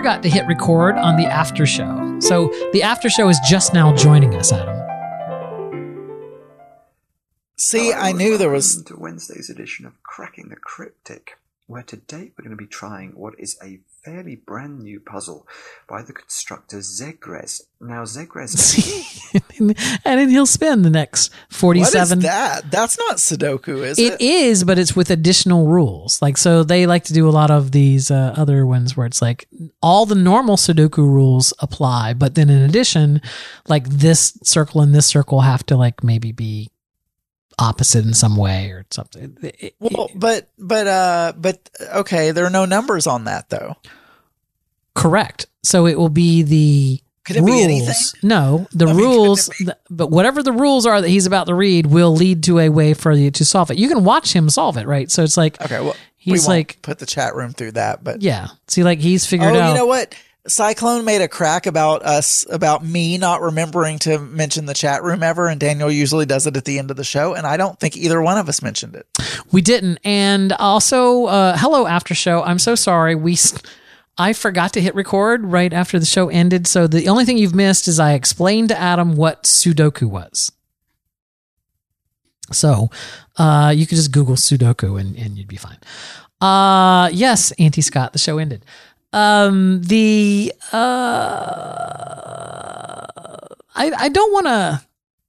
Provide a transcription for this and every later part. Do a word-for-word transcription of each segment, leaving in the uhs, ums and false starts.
forgot to hit record on the after show. So the after show is just now joining us, Adam. See, I knew there was... Welcome to Wednesday's edition of Cracking the Cryptic, where today we're going to be trying what is a fairly brand new puzzle by the constructor Zegres. Now, Zegres... And then he'll spend the next forty-seven... What is that? That's not Sudoku, is it? It is, but it's with additional rules. Like, so they like to do a lot of these uh, other ones where it's like all the normal Sudoku rules apply, but then in addition, like this circle and this circle have to like maybe be opposite in some way or something. It, well, but but uh, but okay, there are no numbers on that though. Correct. So it will be the Could it rules. be anything? No, the I mean, rules. could it be- the- but whatever the rules are that he's about to read will lead to a way for you to solve it. You can watch him solve it, right? So it's like Okay, well, he's we won't like, put the chat room through that, but yeah. See, like he's figured oh, out. you know what? Cyclone made a crack about us, about me not remembering to mention the chat room ever, and Daniel usually does it at the end of the show, and I don't think either one of us mentioned it. We didn't. And also, uh, hello, after show. I'm so sorry. We, I forgot to hit record right after the show ended. So the only thing you've missed is I explained to Adam what Sudoku was. So uh, you could just Google Sudoku and, and you'd be fine. Uh, yes, Auntie Scott, the show ended. Um, the, uh, I, I don't want to,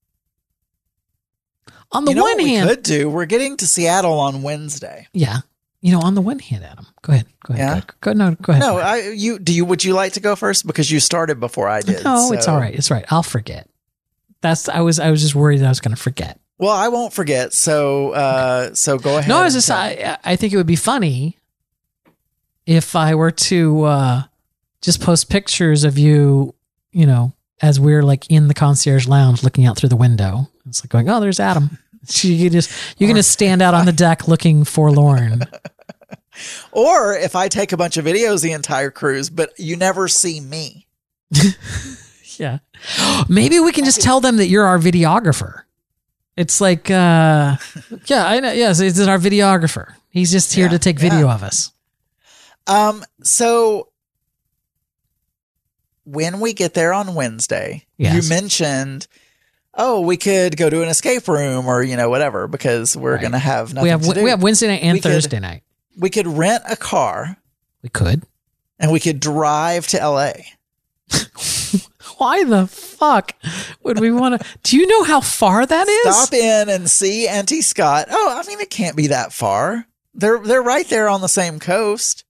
on the you know one what hand, we could do? We're getting to Seattle on Wednesday. yeah. You know, on the one hand, Adam, go ahead, go ahead, Yeah? go, ahead. go, no, go ahead. No, I, you, do you, would you like to go first? Because you started before I did. no, so- it's all right. It's all right. I'll forget. That's, I was, I was just worried that I was going to forget. Well, I won't forget. So, uh, so go ahead. No, I was and just, tell me. I, I think it would be funny if I were to, uh, just post pictures of you, you know, as we're like in the concierge lounge looking out through the window. It's like going, oh, there's Adam. You can just, you can just stand out on the deck looking forlorn. Or if I take a bunch of videos the entire cruise, but you never see me. Yeah. Maybe we can just tell them that you're our videographer. It's like, uh, yeah, I know. Yes, it's our videographer. He's just here Yeah, to take video yeah. of us. Um, so when we get there on Wednesday, Yes. you mentioned, oh, we could go to an escape room or, you know, whatever, because we're Right. going to have nothing We have to do. we have Wednesday night and We could- Thursday night. we could rent a car We could. and we could drive to L A. Why the fuck would we want to? Do you know how far that is? Stop in and see Auntie Scott. Oh, I mean, it can't be that far. They're they're right there on the same coast.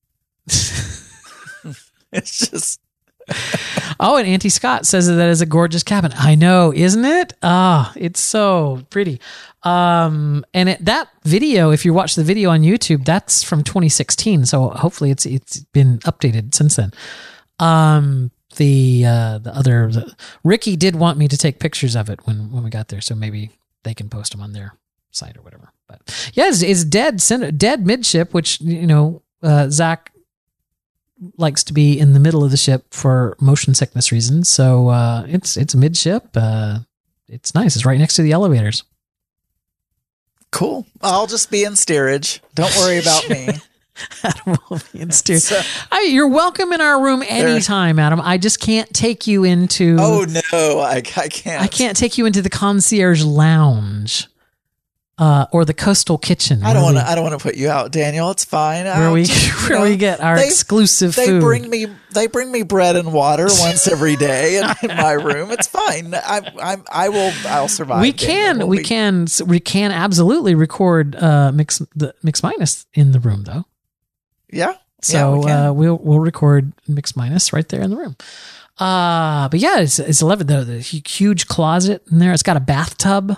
It's just Oh, and Auntie Scott says that is a gorgeous cabin. I know, isn't it? Ah, it's so pretty. Um, and it, that video, if you watch the video on YouTube, that's from twenty sixteen. So hopefully it's it's been updated since then. Um, the uh, the other the, Ricky did want me to take pictures of it when when we got there, so maybe they can post them on their site or whatever. But yeah, it's, it's dead center, dead midship, which you know uh, Zach likes to be in the middle of the ship for motion sickness reasons. So uh, it's it's midship. Uh, it's nice. It's right next to the elevators. cool. I'll just be in steerage. Don't worry about me. Adam will be in steer. So- I, you're welcome in our room anytime, Adam. I just can't take you into. Oh no, I, I can't. I can't take you into the concierge lounge, uh, or the coastal kitchen. I don't where want to. we- I don't want to put you out, Daniel. It's fine. Where I'll we just, you where know, we get our they- exclusive They food. bring me. They bring me bread and water once every day in, in my room. It's fine. I. I. I will. I'll survive. we Daniel. can We'll we be- can we can absolutely record uh mix the mix minus in the room though. Yeah. So yeah, we can. uh, we'll we'll record mix minus right there in the room. Uh, but yeah, it's it's eleven. The, the hu- huge closet in there. It's got a bathtub.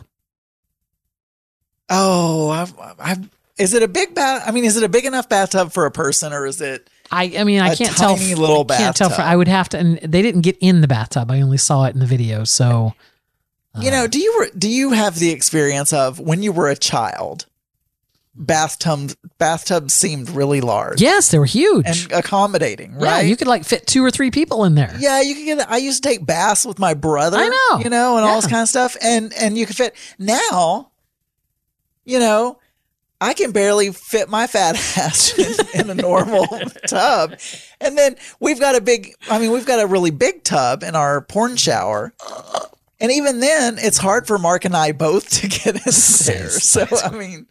Oh, I've, I've, is it a big bath? I mean, is it a big enough bathtub for a person, or is it? I I mean I A can't tell. tiny little I can't tell. For, bathtub. I would have to. And they didn't get in the bathtub. I only saw it in the video. So You know, do you re- do you have the experience of when you were a child, bathtub bathtubs seemed really large yes, they were huge. and accommodating, Yeah, right? you could like fit two or three people in there. Yeah, you could get. I used to take baths with my brother. I know. you know, and all this Yeah. kind of stuff, and and you could fit. Now, you know, I can barely fit my fat ass in, in a normal tub. And then we've got a big, I mean, we've got a really big tub in our porn shower. And even then, it's hard for Mark and I both to get in there. So, I mean,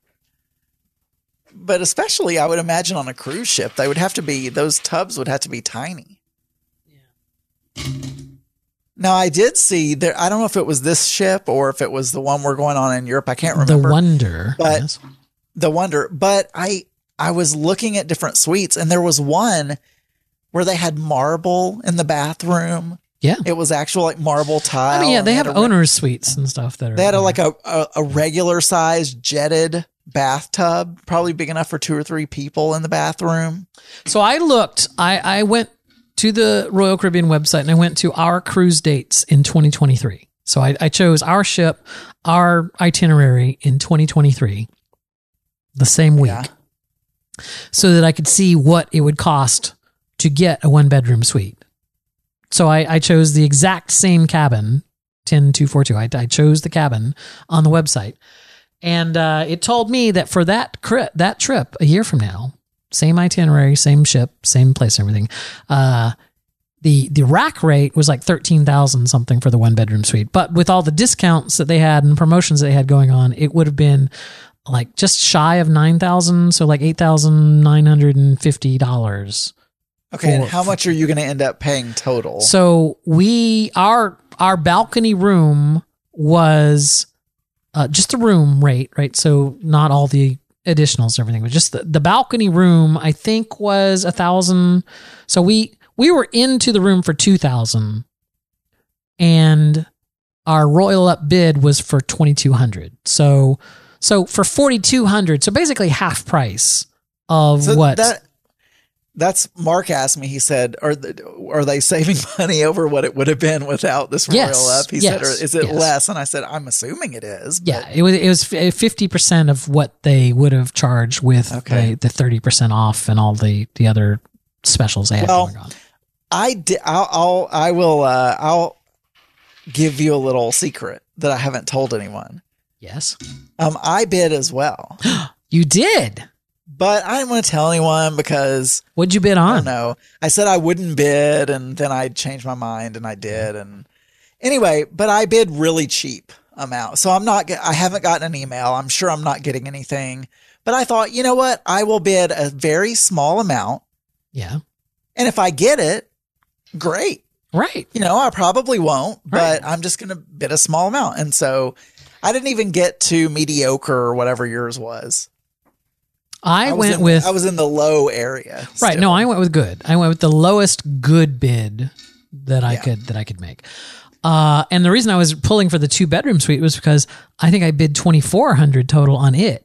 but especially I would imagine on a cruise ship, they would have to be, those tubs would have to be tiny. Yeah. Now, I did see there, I don't know if it was this ship or if it was the one we're going on in Europe. I can't remember. The Wonder. But yes. the Wonder. But I, I was looking at different suites and there was one where they had marble in the bathroom. Yeah. It was actual like marble tile. I mean, yeah, they have a, owners suites and stuff that are. They had a, like a, a, a regular size jetted bathtub, probably big enough for two or three people in the bathroom. So I looked, I, I went to the Royal Caribbean website and I went to our cruise dates in twenty twenty-three. So I, I chose our ship, our itinerary in twenty twenty-three, the same week, Yeah. so that I could see what it would cost to get a one bedroom suite. So I, I chose the exact same cabin, ten two forty-two. I, I chose the cabin on the website. And uh, it told me that for that cri- that trip a year from now, same itinerary, same ship, same place, everything, uh, the the rack rate was like thirteen thousand something for the one bedroom suite. But with all the discounts that they had and promotions that they had going on, it would have been like just shy of nine thousand, so like eight thousand nine hundred fifty dollars. Okay, and For- how much are you going to end up paying total? So we our our balcony room was uh, just the room rate, right? So not all the additionals and everything, but just the, the balcony room. I think was a thousand. So we we were into the room for two thousand, and our royal up bid was for twenty two hundred. So so for forty two hundred, so basically half price of So what. that that's Mark asked me. He said, "Are the, are they saving money over what it would have been without this royal Yes, up?" He yes, said, "Or is it yes. less?" And I said, "I'm assuming it is." But Yeah, it was it was fifty percent of what they would have charged with Okay. the, the thirty percent off and all the, the other specials they had Well, going on. I did. I'll, I'll I will. Uh, I'll give you a little secret that I haven't told anyone. Yes, Um, I bid as well, you did. but I didn't want to tell anyone because What'd you bid I on? don't know. I said I wouldn't bid, and then I changed my mind, and I did. And anyway, but I bid really cheap amount, so I'm not. get- I haven't gotten an email. I'm sure I'm not getting anything. But I thought, you know what? I will bid a very small amount, Yeah, and if I get it, great. right. You know, I probably won't, Right. but I'm just going to bid a small amount. And so I didn't even get to mediocre or whatever yours was. I, was went in, with I was in the low area. right. still. No, I went with good. I went with the lowest good bid that I Yeah. could that I could make. Uh, and the reason I was pulling for the two bedroom suite was because I think I bid twenty four hundred total on it.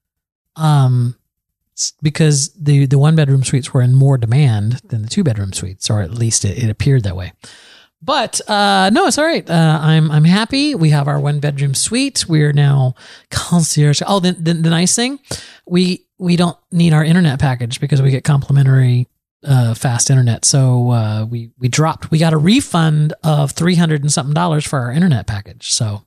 Um, s- because the the one bedroom suites were in more demand than the two bedroom suites, or at least it, it appeared that way. But uh, no, it's all right. Uh, I'm I'm happy. We have our one bedroom suite. We are now concierge. Oh, the, the the nice thing, we we don't need our internet package because we get complimentary uh, fast internet. So uh, we we dropped. We got a refund of three hundred and something dollars for our internet package. So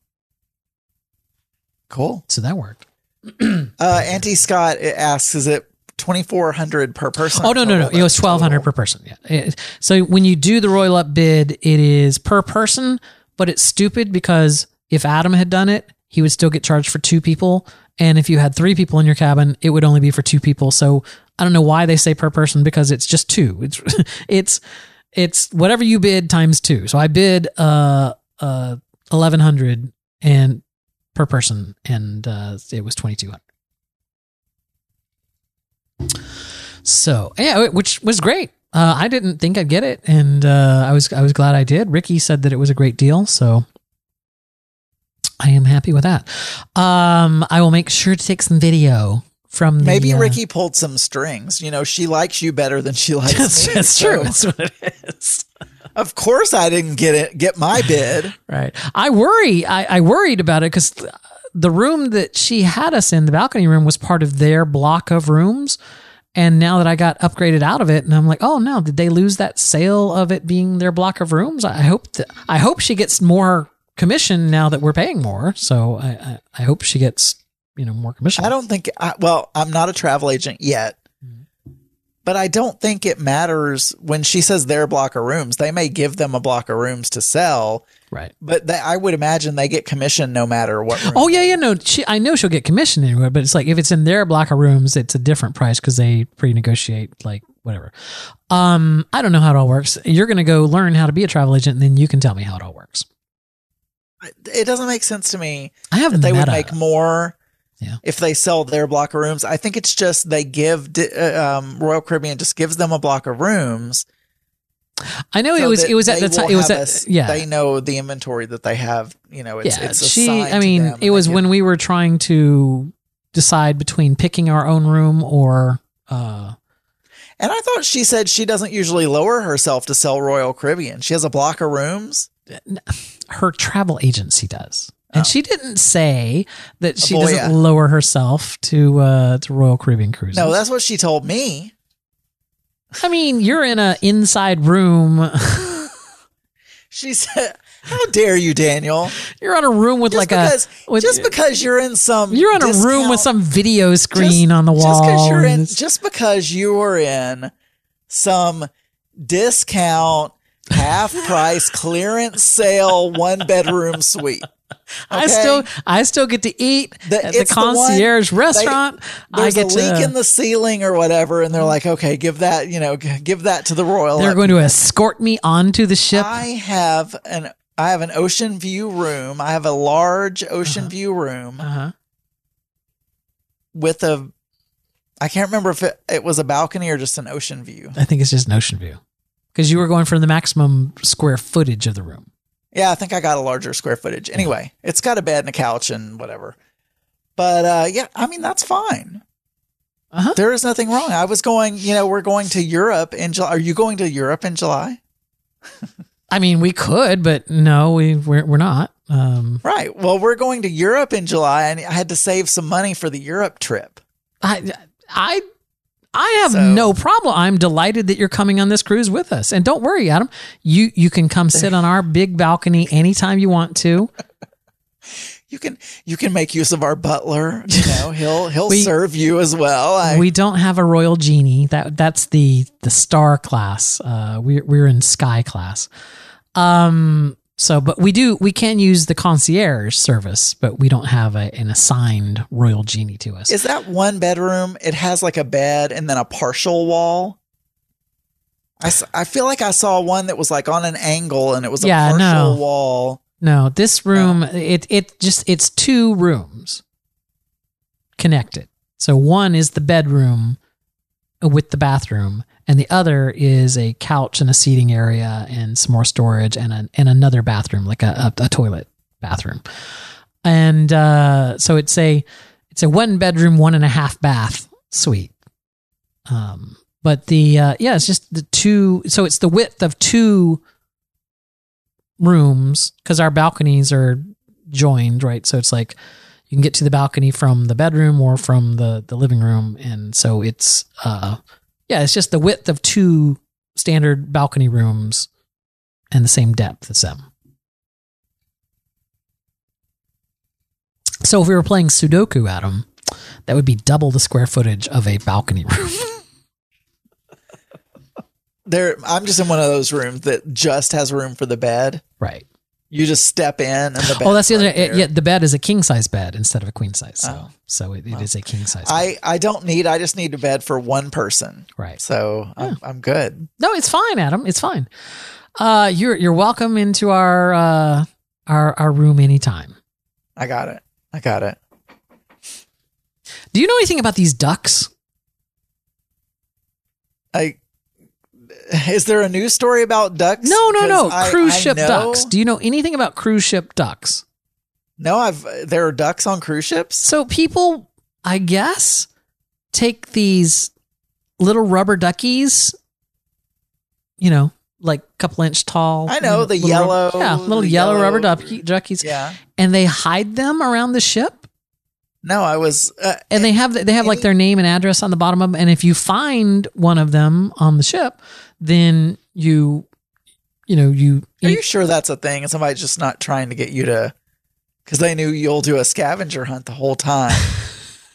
Cool. so that worked. Uh, Auntie Scott asks, is it twenty-four hundred per person? Oh no no no! total? It was That's twelve hundred per total. person. Yeah. It- so when you do the royal up bid, it is per person, but it's stupid because if Adam had done it, he would still get charged for two people, and if you had three people in your cabin, it would only be for two people. So I don't know why they say per person because it's just two. It's it's it's whatever you bid times two. So I bid uh uh eleven hundred and per person, and uh, it was twenty two hundred. So yeah, which was great. Uh, I didn't think I'd get it, and uh, I was I was glad I did. Ricky said that it was a great deal, so I am happy with that. Um, I will make sure to take some video from the, Maybe uh, Ricky pulled some strings. You know, she likes you better than she likes That's, me. that's so true. That's what it is. Of course, I didn't get it. Get my bid. Right. I worry. I, I worried about it because the room that she had us in, the balcony room, was part of their block of rooms. And now that I got upgraded out of it, and I'm like, oh no, did they lose that sale of it being their block of rooms? I hope that, I hope she gets more commission now that we're paying more. So I, I, I hope she gets you know, more commission. I don't think, I, well, I'm not a travel agent yet, but I don't think it matters when she says their block of rooms. They may give them a block of rooms to sell, Right. but they, I would imagine they get commission no matter what room. Oh yeah, yeah, no. She, I know she'll get commission anyway, but it's like if it's in their block of rooms, it's a different price because they pre-negotiate, like whatever. Um, I don't know how it all works. You're going to go learn how to be a travel agent, and then you can tell me how it all works. It doesn't make sense to me I have that they would meta. make more Yeah. if they sell their block of rooms. I think it's just they give di- uh, um, Royal Caribbean just gives them a block of rooms. I know it so was that it was at they the time. will It was have at a s- yeah. They know the inventory that they have. You know, it's yeah, it's she. assigned I to mean, them, it and was they when get- we were trying to decide between picking our own room or. Uh, And I thought she said she doesn't usually lower herself to sell Royal Caribbean. She has a block of rooms. her travel agency does. And she didn't say that she Oh, doesn't yeah. lower herself to uh, to Royal Caribbean Cruises. No, that's what she told me. I mean, you're in a inside room. She said, "How dare you, Daniel? You're on a room with Just like because, a with, just because you're in some you're on a room with discount- some video screen just- on the wall. Just because you're in, and it's- just because you are in some discount half price clearance sale one bedroom suite. I okay? still I still get to eat The- at the it's the one- concierge they- restaurant. I There's get a leak to. in the ceiling or whatever, and they're like, "Okay, give that, you know, g- give that to the Royal." they're going to escort me onto the ship. I have an I have an ocean view room. I have a large ocean Uh-huh. view room Uh-huh. with a. I can't remember if it, it was a balcony or just an ocean view. I think it's just an ocean view because you were going for the maximum square footage of the room. Yeah, I think I got a larger square footage. Anyway, it's got a bed and a couch and whatever. But uh, yeah, I mean that's fine. Uh-huh. There is nothing wrong. I was going. You know, we're going to Europe in July. Are you going to Europe in July? I mean, we could, but no, we we're, we're not. Um, Right. Well, we're going to Europe in July, and I had to save some money for the Europe trip. I I I have So- no problem. I'm delighted that you're coming on this cruise with us. And don't worry, Adam. You you can come sit on our big balcony anytime you want to. You can you can make use of our butler. You know, he'll he'll We- serve you as well. I, We don't have a royal genie. That that's the the star class. Uh, we're we're in sky class. Um. So, but we do we can use the concierge service, but we don't have a, an assigned royal genie to us. is that one bedroom? It has like a bed and then a partial wall. I, s- I feel like I saw one that was like on an angle and it was a Yeah, partial no. wall. No, this room it it just it's two rooms connected. So one is the bedroom with the bathroom, and the other is a couch and a seating area and some more storage and a, and another bathroom, like a, a, a toilet bathroom. And uh, so it's a it's a one bedroom, one and a half bath suite. Um, but the uh, yeah, it's just the two. So it's the width of two rooms because our balconies are joined, right? So it's like you can get to the balcony from the bedroom or from the the living room, and so it's uh yeah, it's just the width of two standard balcony rooms and the same depth as them. So if we were playing Sudoku, Adam, that would be double the square footage of a balcony room. There, I'm just in one of those rooms that just has room for the bed. Right. You just step in and the bed. Oh, that's the other. right there. Yeah, the bed is a king size bed instead of a queen size. So, Oh. so it, it is a king size. bed. I, I don't need. I just need a bed for one person. Right. So I'm, I'm good. No, it's fine, Adam. It's fine. Uh, you're you're welcome into our uh our our room anytime. I got it. I got it. Do you know anything about these ducks? I. Is there a news story about ducks? No, no, no. 'Cause I- Cruise I ship know- ducks. Do you know anything about cruise ship ducks? No, I've. There are ducks on cruise ships. So people, I guess, take these little rubber duckies, you know, like a couple inch tall. I know, you the little yellow- rubber- yeah, little the yellow, yellow- rubber ducky, duckies, Yeah. and they hide them around the ship. No, I was. Uh, And they have they have like Any- their name and address on the bottom of them. And if you find one of them on the ship, then you, you know, you. Are you sure that's a thing? And somebody's just not trying to get you to, because they knew you'll do a scavenger hunt the whole time.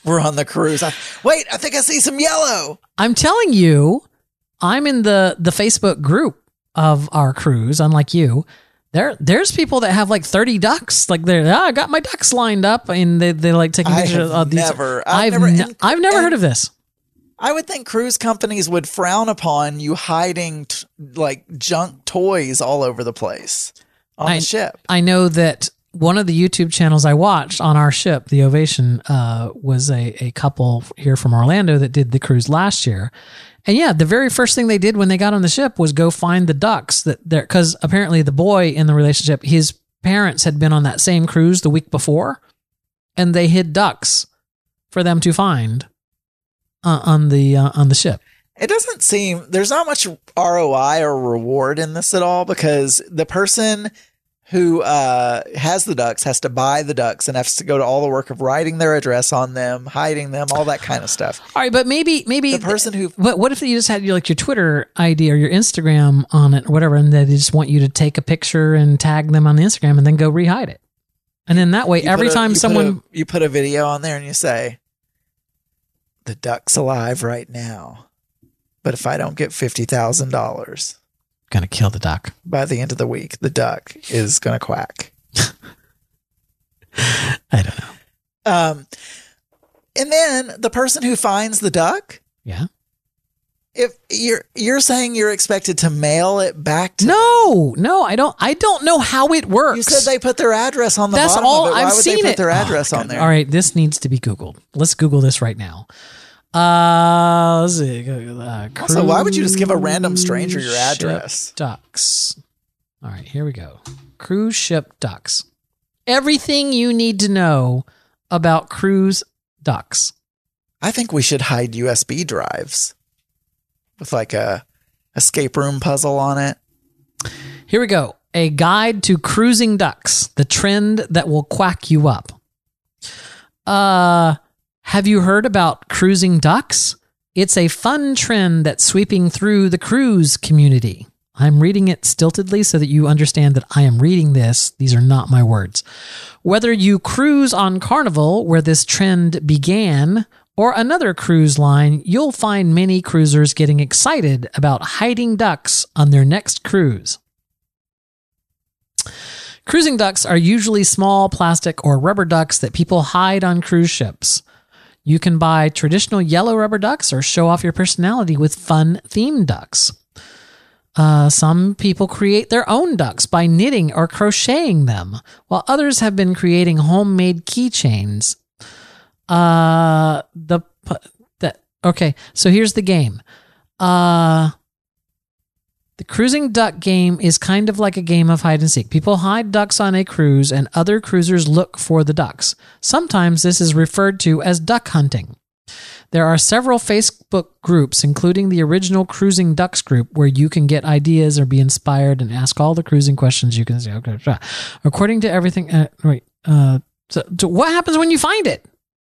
We're on the cruise. I, wait, I think I see some yellow. I'm telling you, I'm in the the Facebook group of our cruise. Unlike you, there there's people that have like thirty ducks. Like they're, oh, I got my ducks lined up, and they they like taking I pictures have of these. never- I've I've never- ne- and- I've never and- heard of this. I would think cruise companies would frown upon you hiding t- like junk toys all over the place on I- the ship. I know that one of the YouTube channels I watched on our ship, the Ovation, uh, was a, a couple here from Orlando that did the cruise last year. And yeah, the very first thing they did when they got on the ship was go find the ducks that there, because apparently the boy in the relationship, his parents had been on that same cruise the week before, and they hid ducks for them to find uh, on the uh, on the ship. It doesn't seem there's not much R O I or reward in this at all because the person who uh, has the ducks has to buy the ducks and has to go to all the work of writing their address on them, hiding them, all that kind of stuff. All right, but maybe maybe The person who But what if you just had your like your Twitter I D or your Instagram on it or whatever, and they just want you to take a picture and tag them on the Instagram and then go rehide it, and then that way you every put a- time you put someone a- you put a video on there and you say, "The duck's alive right now, but if I don't get fifty thousand dollars gonna kill the duck. by the end of the week, the duck is gonna quack." I don't know. Um, and then the person who finds the duck, Yeah. if you're you're saying you're expected to mail it back to No, no, I don't. I don't know how it works. You said they put their address on the That's bottom all of it. Why I've would seen they put it. their Oh, address on God. there? All right, this needs to be Googled. Let's Google this right now. Uh, let's see. Uh, Also, why would you just give a random stranger your cruise ship address? Ducks. All right, here we go. Cruise ship ducks. Everything you need to know about cruise ducks. I think we should hide U S B drives with like a escape room puzzle on it. Here we go. A guide to cruising ducks, the trend that will quack you up. Uh, have you heard about cruising ducks? It's a fun trend that's sweeping through the cruise community. I'm reading it stiltedly so that you understand that I am reading this. These are not my words. Whether you cruise on Carnival, where this trend began, or another cruise line, you'll find many cruisers getting excited about hiding ducks on their next cruise. Cruising ducks are usually small plastic or rubber ducks that people hide on cruise ships. You can buy traditional yellow rubber ducks or show off your personality with fun themed ducks. Uh, some people create their own ducks by knitting or crocheting them, while others have been creating homemade keychains. Uh, the that okay. So here's the game. Uh, the cruising duck game is kind of like a game of hide and seek. People hide ducks on a cruise, and other cruisers look for the ducks. Sometimes this is referred to as duck hunting. There are several Facebook groups, including the original Cruising Ducks group, where you can get ideas or be inspired and ask all the cruising questions you can say. Okay, according to everything, uh, wait. Uh, so, so what happens when you find it?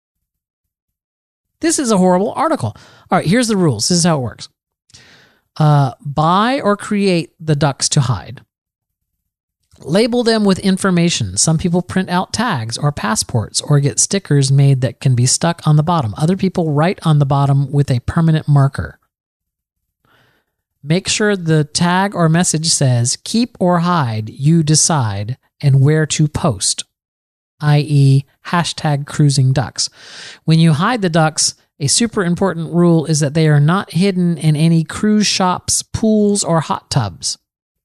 This is a horrible article. All right, here's the rules. This is how it works. Uh, buy or create the ducks to hide. Label them with information. Some people print out tags or passports or get stickers made that can be stuck on the bottom. Other people write on the bottom with a permanent marker. Make sure the tag or message says, keep or hide, you decide, and where to post, that is hashtag cruising ducks. When you hide the ducks, a super important rule is that they are not hidden in any cruise shops, pools, or hot tubs.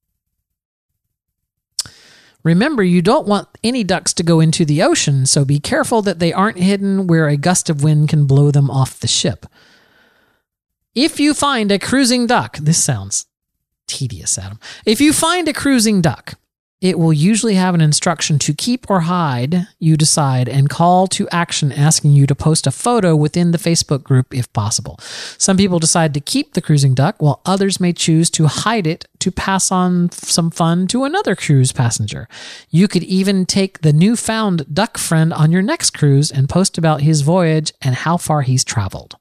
Remember, you don't want any ducks to go into the ocean, so be careful that they aren't hidden where a gust of wind can blow them off the ship. If you find a cruising duck, this sounds tedious, Adam. If you find a cruising duck, it will usually have an instruction to keep or hide, you decide, and call to action asking you to post a photo within the Facebook group if possible. Some people decide to keep the cruising duck, while others may choose to hide it to pass on some fun to another cruise passenger. You could even take the newfound duck friend on your next cruise and post about his voyage and how far he's traveled.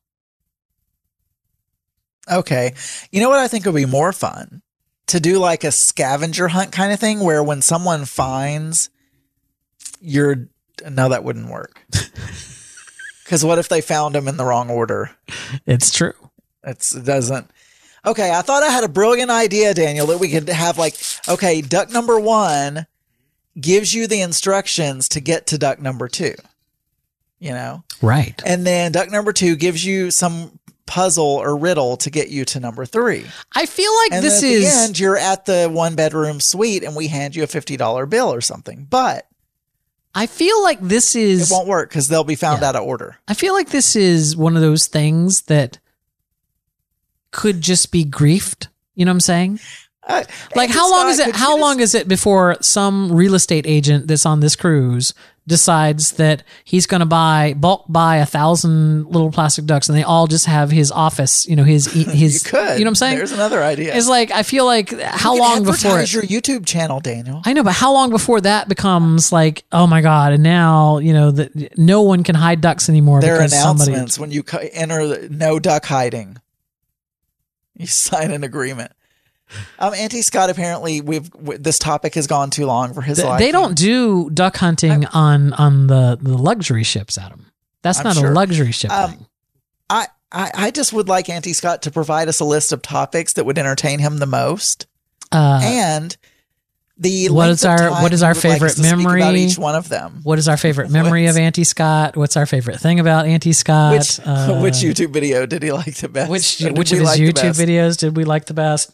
Okay. You know what I think would be more fun? To do like a scavenger hunt kind of thing where when someone finds your, no, that wouldn't work. Because what if they found them in the wrong order? It's true. It's, it doesn't. Okay, I thought I had a brilliant idea, Daniel, that we could have like, okay, duck number one gives you the instructions to get to duck number two, you know? Right. And then duck number two gives you some puzzle or riddle to get you to number three. I feel like And this then at is. the end, you're at the one bedroom suite and we hand you a fifty dollar bill or something. But I feel like this it is. won't work because they'll be found Yeah. out of order. I feel like this is one of those things that could just be griefed. You know what I'm saying? Uh, Like, Andy how long Scott, is it? could you How just- long is it before some real estate agent that's on this cruise decides that he's going to buy bulk buy a thousand little plastic ducks, and they all just have his office? You know, his his. You could. You know what I'm saying? There's another idea. It's like I feel like how You can long before advertise it, your YouTube channel, Daniel? I know, but how long before that becomes like, oh my god, and now you know that no one can hide ducks anymore There are because somebody. announcements when you cu- enter the, no duck hiding. You sign an agreement. Um, Auntie Scott, apparently, we've w- this topic has gone too long for his Th- life. They don't do duck hunting on on the, the luxury ships, Adam. That's I'm not sure. a luxury ship Um, thing. I, I, I just would like Auntie Scott to provide us a list of topics that would entertain him the most, Uh, and the what length is of our- time what is he our would like favorite us to speak memory? about each one of them? what is our favorite memory of What's- Auntie Scott? What's our favorite thing about Auntie Scott? Which Uh, which YouTube video did he like the best? which Or did which we of his like the YouTube best? videos did we like the best?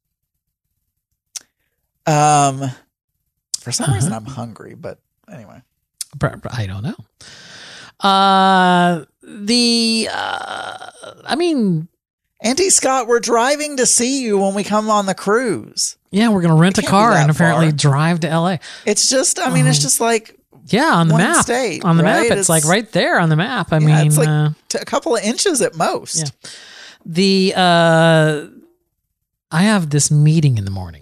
Um, for some Uh-huh. reason I'm hungry, but anyway. Br- br- I don't know. Uh, the uh, I mean, Auntie Scott, we're driving to see you when we come on the cruise. yeah, we're gonna rent a can't be car that and apparently far. drive to L A. It's just, I mean, it's just like Yeah, on the One map. state, on the right? map, it's, It's- like right there on the map. I Yeah, mean, it's like uh, t- a couple of inches at most. Yeah. the uh, I have this meeting in the morning.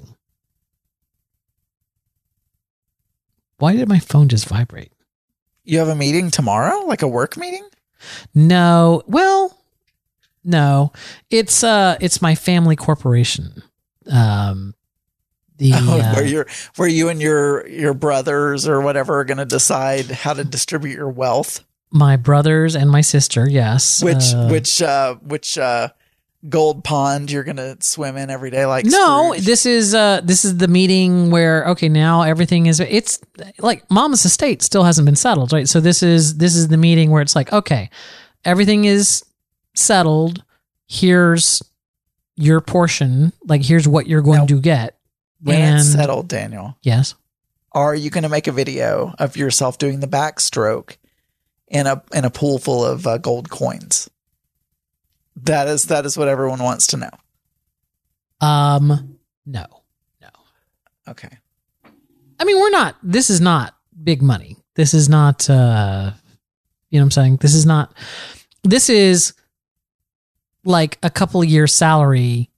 Why did my phone just vibrate? You have a meeting tomorrow, like a work meeting? No, well, no, it's uh, it's my family corporation. Um, the Oh, uh, where you're, where you and your your brothers or whatever are going to decide how to distribute your wealth. my brothers and my sister, yes. Which uh, which uh, which uh, gold pond you're going to swim in every day? Like no, Scrooge? this is uh, this is the meeting where okay, now everything is it's like Mama's estate still hasn't been settled, right? So this is this is the meeting where it's like okay, everything is settled. Here's your portion. Like here's what you're going Now, to get. when and it's settled, Daniel. yes. Are you going to make a video of yourself doing the backstroke in a in a pool full of uh, gold coins? That is that is what everyone wants to know. Um, no, no. Okay. I mean, we're not, this is not big money. This is not, uh, you know what I'm saying? This is not, this is like a couple of years salary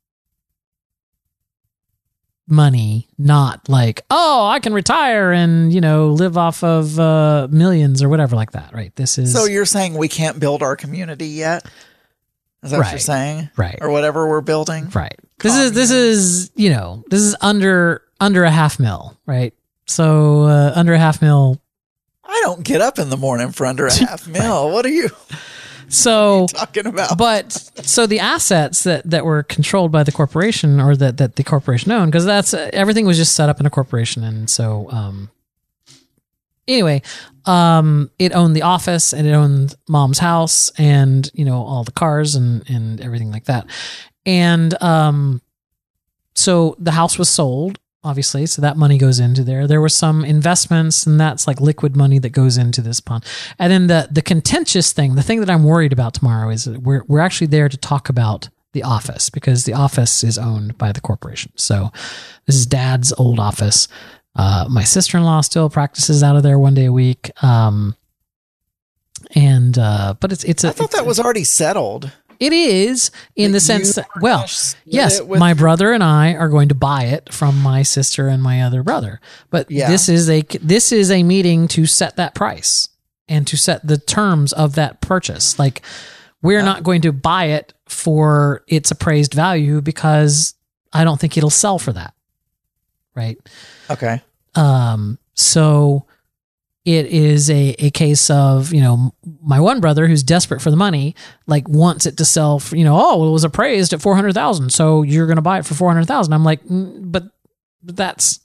money, not like, oh, I can retire and, you know, live off of uh, millions or whatever like that, right? This is, So you're saying we can't build our community yet? Is that what you're Right. saying? right, Or whatever we're building? right. This is, this is, you know, this is under, under a half mil, right? So uh, under a half mil. I don't get up in the morning for under a half mil. What are you So talking about? but so the assets that, that were controlled by the corporation or that, that the corporation owned, because that's uh, everything was just set up in a corporation. And so, um, anyway, um, it owned the office and it owned Mom's house and, you know, all the cars and, and everything like that. And, um, so the house was sold, obviously. So that money goes into there. There were some investments and that's like liquid money that goes into this pond. And then the, the contentious thing, the thing that I'm worried about tomorrow is that we're, we're actually there to talk about the office because the office is owned by the corporation. So this is Dad's old office. Uh, my sister-in-law still practices out of there one day a week. Um, and, uh, but it's, it's, a, I thought it's that a- was already settled. it is in the sense that, well, split yes, it with- my brother and I are going to buy it from my sister and my other brother. But Yeah. this is a this is a meeting to set that price and to set the terms of that purchase. Like we're not going to buy it for its appraised value because I don't think it'll sell for that. Right? Okay. Um so it is a, a case of, you know, my one brother who's desperate for the money, like wants it to sell for, you know, oh, well, it was appraised at four hundred thousand. So you're going to buy it for four hundred thousand. I'm like, mm, but that's,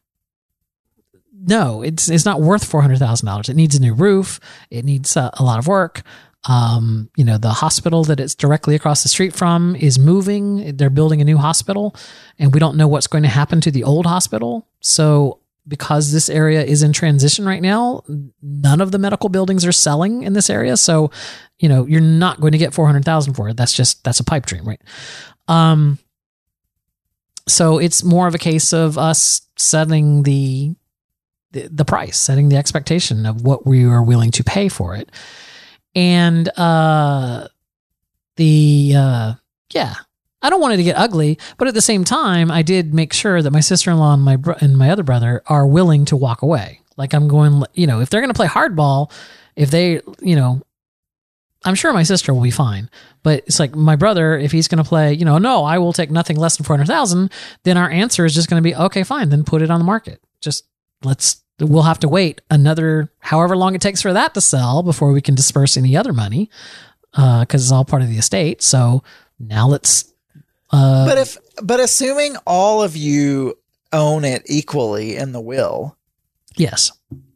no, it's, it's not worth four hundred thousand dollars. It needs a new roof. It needs a, a lot of work. Um, you know, the hospital that it's directly across the street from is moving. They're building a new hospital and we don't know what's going to happen to the old hospital. So because this area is in transition right now, none of the medical buildings are selling in this area. So, you know, you're not going to get four hundred thousand for it. That's just, that's a pipe dream, right? Um, so it's more of a case of us setting the, the, the price, setting the expectation of what we are willing to pay for it. And, uh, the, uh, yeah, I don't want it to get ugly, but at the same time, I did make sure that my sister-in-law and my bro- and my other brother are willing to walk away. Like I'm going, you know, if they're going to play hardball, if they, you know, I'm sure my sister will be fine, but it's like my brother, if he's going to play, you know, no, I will take nothing less than four hundred thousand, then our answer is just going to be, okay, fine, then put it on the market. Just let's, we'll have to wait another, however long it takes for that to sell before we can disperse any other money, uh, cause it's all part of the estate. So now let's, Uh, but if, but assuming all of you own it equally in the will, yes,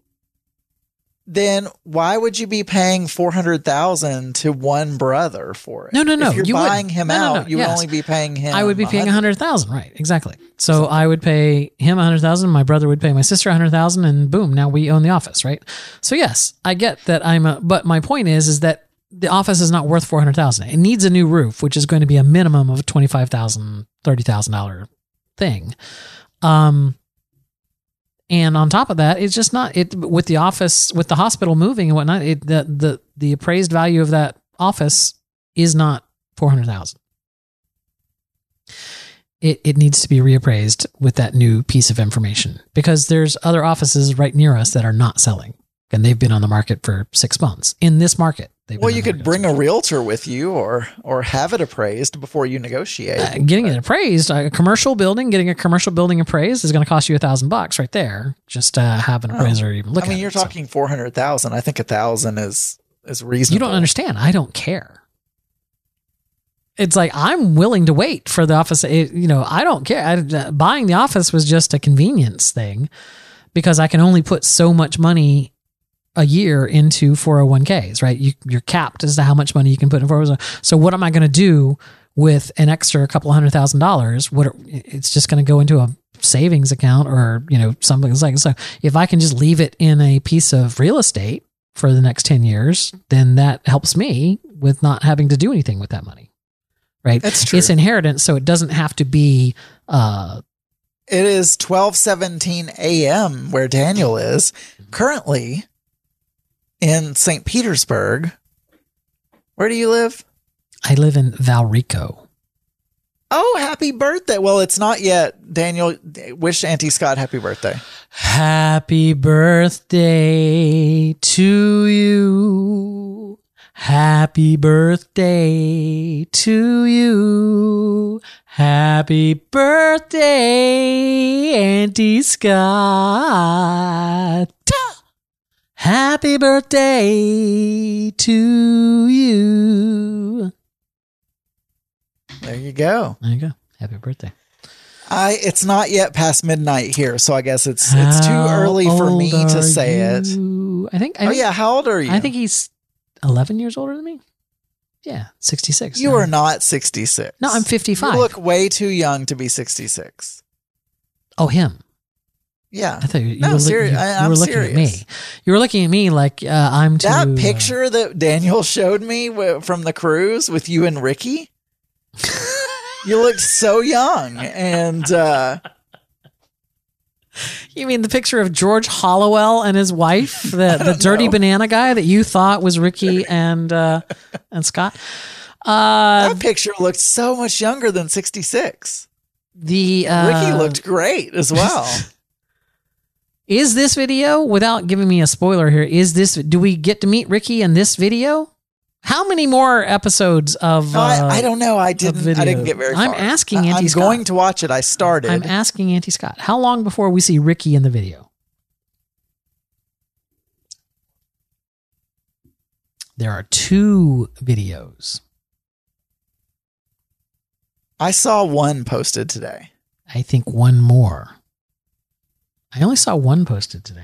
then why would you be paying four hundred thousand to one brother for it? No, no, no. If you're you buying would. him no, out, no, no. you yes. would only be paying him. I would be paying a one hundred thousand, right? Exactly. So I would pay him a hundred thousand. My brother would pay my sister a hundred thousand, and boom, now we own the office, right? So yes, I get that. I'm a, but my point is, is that the office is not worth four hundred thousand. It needs a new roof, which is going to be a minimum of a twenty-five thousand, thirty thousand dollar thing. Um, and on top of that, it's just not it with the office, with the hospital moving and whatnot. It the the the appraised value of that office is not four hundred thousand. It it needs to be reappraised with that new piece of information because there's other offices right near us that are not selling, and they've been on the market for six months in this market. Well, you could bring a realtor with you or or have it appraised before you negotiate. Uh, getting it appraised, a commercial building, getting a commercial building appraised is going to cost you a thousand bucks right there. Just uh, have an appraiser oh, even look at it. I mean, you're it, talking so. four hundred thousand. I think a thousand is is reasonable. You don't understand. I don't care. It's like I'm willing to wait for the office. It, you know, I don't care. I, uh, buying the office was just a convenience thing because I can only put so much money a year into four oh one k's, right? You, you're capped as to how much money you can put in four oh one. So what am I going to do with an extra couple of hundred thousand dollars? What it's just going to go into a savings account or, you know, something like so. If I can just leave it in a piece of real estate for the next ten years, then that helps me with not having to do anything with that money, right? That's true. It's inheritance, so it doesn't have to be. Uh, it is twelve seventeen a.m. where Daniel is currently. In Saint Petersburg. Where do you live? I live in Valrico. Oh, happy birthday. Well, it's not yet. Daniel, wish Auntie Scott happy birthday. Happy birthday to you. Happy birthday to you. Happy birthday, Auntie Scott. Happy birthday to you. There you go. There you go. Happy birthday. I it's not yet past midnight here, so I guess it's it's too early for me to say it. I think I Oh think, yeah, how old are you? I think he's eleven years older than me. Yeah, sixty-six. You are not sixty-six. No, I'm fifty-five. You look way too young to be sixty-six. Oh, him. Yeah. I thought you, you no, were, look, serious. you, I, you I'm were looking serious. at me. You were looking at me like uh, I'm too. That picture uh, that Daniel showed me w- from the cruise with you and Ricky, you looked so young. And uh, you mean the picture of George Hollowell and his wife, the, the dirty know. banana guy that you thought was Ricky and uh, and Scott? Uh, that picture looked so much younger than sixty-six. The uh, Ricky looked great as well. Is this video, without giving me a spoiler here, is this, do we get to meet Ricky in this video? How many more episodes of, no, uh, I, I don't know. I didn't, I didn't get very far. I'm asking Auntie I'm Scott. going to watch it. I started. I'm asking Auntie Scott. How long before we see Ricky in the video? There are two videos. I saw one posted today. I think one more. I only saw one posted today.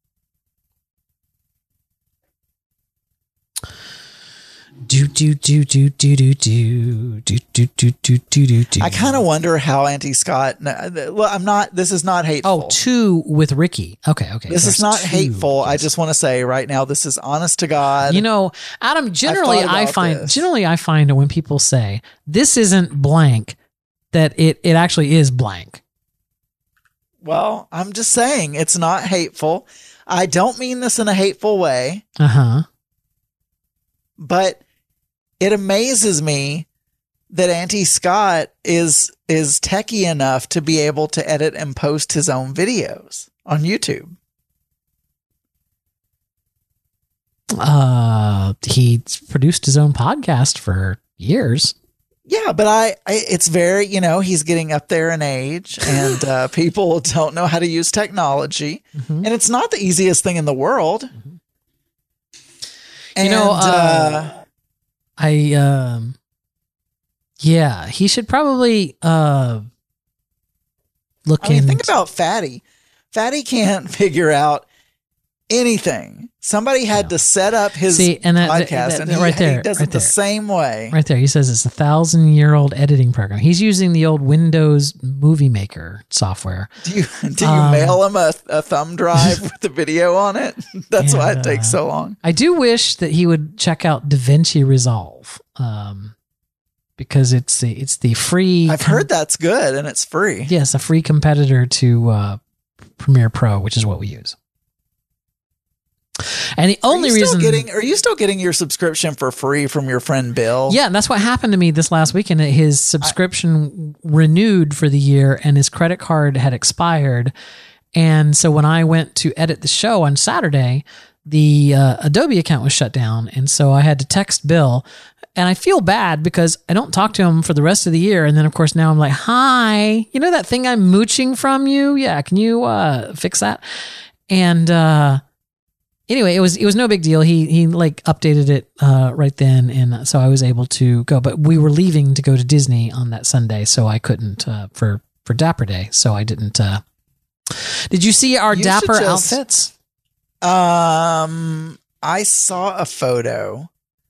Do do do do do do do do do do do do do. I kind of wonder how Auntie Scott. Well, I'm not. This is not hateful. Oh, two with Ricky. Okay, okay. This There's is not two. hateful. I just want to say right now, this is honest to God. You know, Adam. Generally, thought I about find this. generally I find when people say this isn't blank, that it it actually is blank. Well, I'm just saying it's not hateful. I don't mean this in a hateful way, Uh huh. but it amazes me that Auntie Scott is is techie enough to be able to edit and post his own videos on YouTube. Uh, he's produced his own podcast for years. Yeah, but I, I it's very, you know, he's getting up there in age and uh, people don't know how to use technology. Mhm. And it's not the easiest thing in the world. You And, know, uh, uh, I um, yeah, he should probably uh look I mean, in. think about Fatty. Fatty can't figure out anything. Somebody had Yeah. to set up his See, and that- podcast, that- and that- he, right there, he does right it the there. same way. Right there, he says it's a thousand year old editing program. He's using the old Windows Movie Maker software. Do you do you Um, mail him a, a thumb drive with the video on it? That's why And, it takes uh, so long. I do wish that he would check out DaVinci Resolve, um, because it's the it's the free. I've heard that's good and it's free. Yes, a free competitor to uh, Premiere Pro, which is what we use. And the only are you reason, still getting, are you still getting your subscription for free from your friend Bill? yeah, and that's what happened to me this last weekend. His subscription renewed for the year, and his credit card had expired. And so when I went to edit the show on Saturday, the uh, Adobe account was shut down, and so I had to text Bill. And I feel bad because I don't talk to him for the rest of the year. And then, of course, now I'm like, hi, you know that thing I'm mooching from you? Yeah, can you uh, fix that? And uh, anyway, it was it was no big deal. He he like updated it uh, right then, and so I was able to go. But we were leaving to go to Disney on that Sunday, so I couldn't uh, for for Dapper Day. So I didn't. Uh, did you see our You should Dapper just- outfits? Um, I saw a photo,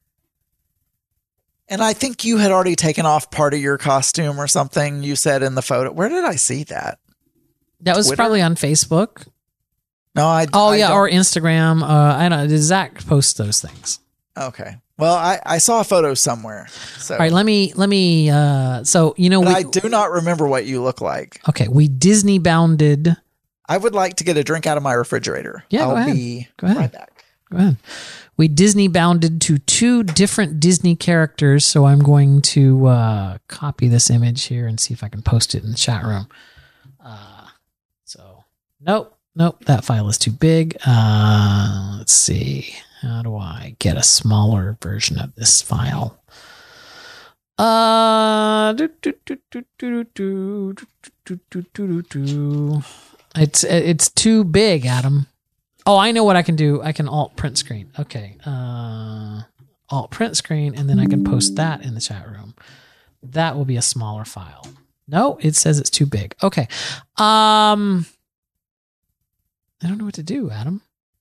and I think you had already taken off part of your costume or something. You said in the photo. Where did I see that? That was Twitter? probably on Facebook. No, I. Oh I yeah, don't- or Instagram. Uh, I don't know. Zach posts those things. okay. Well, I, I saw a photo somewhere. So, All right, let me let me. Uh, so you know, but we, I do not remember what you look like. okay, we Disney bounded. I would like to get a drink out of my refrigerator. Yeah, I'll go ahead. be Go ahead. right back. Go ahead. We Disney bounded to two different Disney characters. So I'm going to uh, copy this image here and see if I can post it in the chat room. Uh, so nope, nope, that file is too big. Uh, let's see. How do I get a smaller version of this file? Uh, do, do, do, do, do, do, do, do, do, do, do. It's it's too big, Adam. Oh, I know what I can do. I can alt print screen. Okay, uh, alt print screen, and then I can post that in the chat room. That will be a smaller file. No, it says it's too big. Okay, um, I don't know what to do, Adam.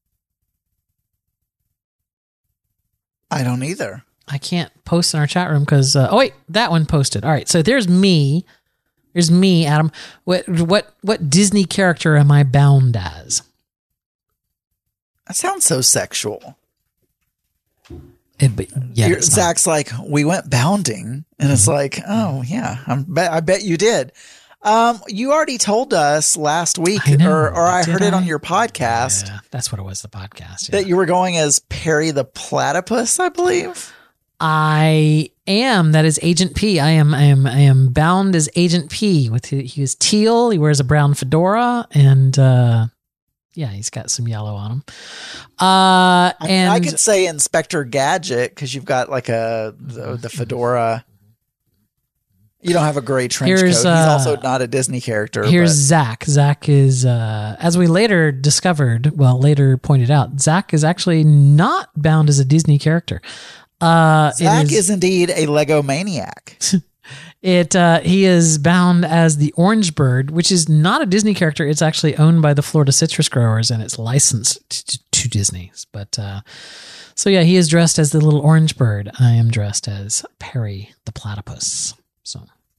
I don't either. I can't post in our chat room because uh, oh wait, that one posted. All right, so there's me. There's me, Adam. What what what Disney character am I bound as? That sounds so sexual. It, but yeah, You're- it's not. Zach's like, we went bounding, and it's like, oh yeah, I'm bet I bet you did. Um, you already told us last week, I know. or or I Did heard it I? on your podcast Yeah, that's what it was. The podcast. Yeah. that you were going as Perry the Platypus, I believe. I am. That is Agent P. I am. I am. I am bound as Agent P. With his, he is teal. He wears a brown fedora, and uh, yeah, he's got some yellow on him. Uh, I, and I could say Inspector Gadget because you've got like a the, the fedora. You don't have a gray trench Here's, coat. He's uh, also not a Disney character. Here's but Zach. Zach is, uh, as we later discovered, well, later pointed out, Zach is actually not bound as a Disney character. Uh, it Zach is, is indeed a Lego maniac. it uh, he is bound as the Orange Bird, which is not a Disney character. It's actually owned by the Florida citrus growers, and it's licensed to, to Disney. But uh, so yeah, he is dressed as the little Orange Bird. I am dressed as Perry the platypus. So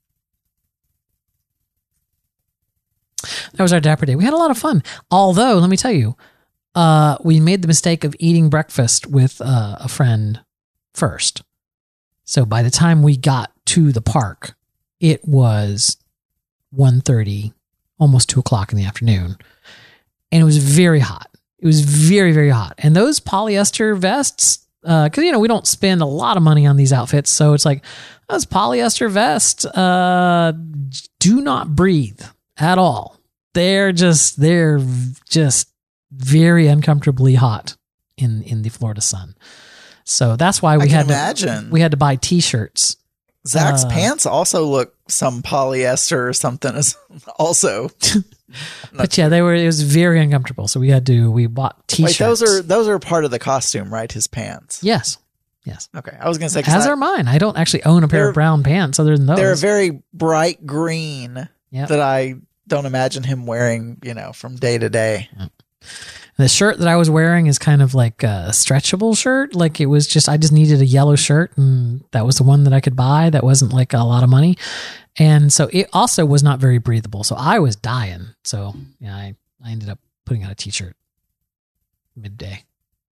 that was our Dapper Day. We had a lot of fun. Although, let me tell you, uh, we made the mistake of eating breakfast with uh, a friend first. So by the time we got to the park, it was one thirty, almost two o'clock in the afternoon. And it was very hot. It was very, very hot. And those polyester vests, because, uh, you know, we don't spend a lot of money on these outfits. So it's like, those polyester vests uh, do not breathe at all. They're just, they're just very uncomfortably hot in, in the Florida sun. So that's why we I can had imagine. to, we had to buy t-shirts. Zach's Uh, pants also look some polyester or something as also. But yeah, they were, it was very uncomfortable. So we had to, we bought t-shirts. Wait, those are those are part of the costume, right? His pants. Yes. Yes. Okay, I was gonna say 'cause As I- are mine. I don't actually own a pair They're- of brown pants other than those. they're very bright green Yep. that I don't imagine him wearing, you know, from day to day. The shirt that I was wearing is kind of like a stretchable shirt. Like it was just, I just needed a yellow shirt and that was the one that I could buy. That wasn't like a lot of money. And so it also was not very breathable. So I was dying. So yeah, I, I ended up putting on a t-shirt midday.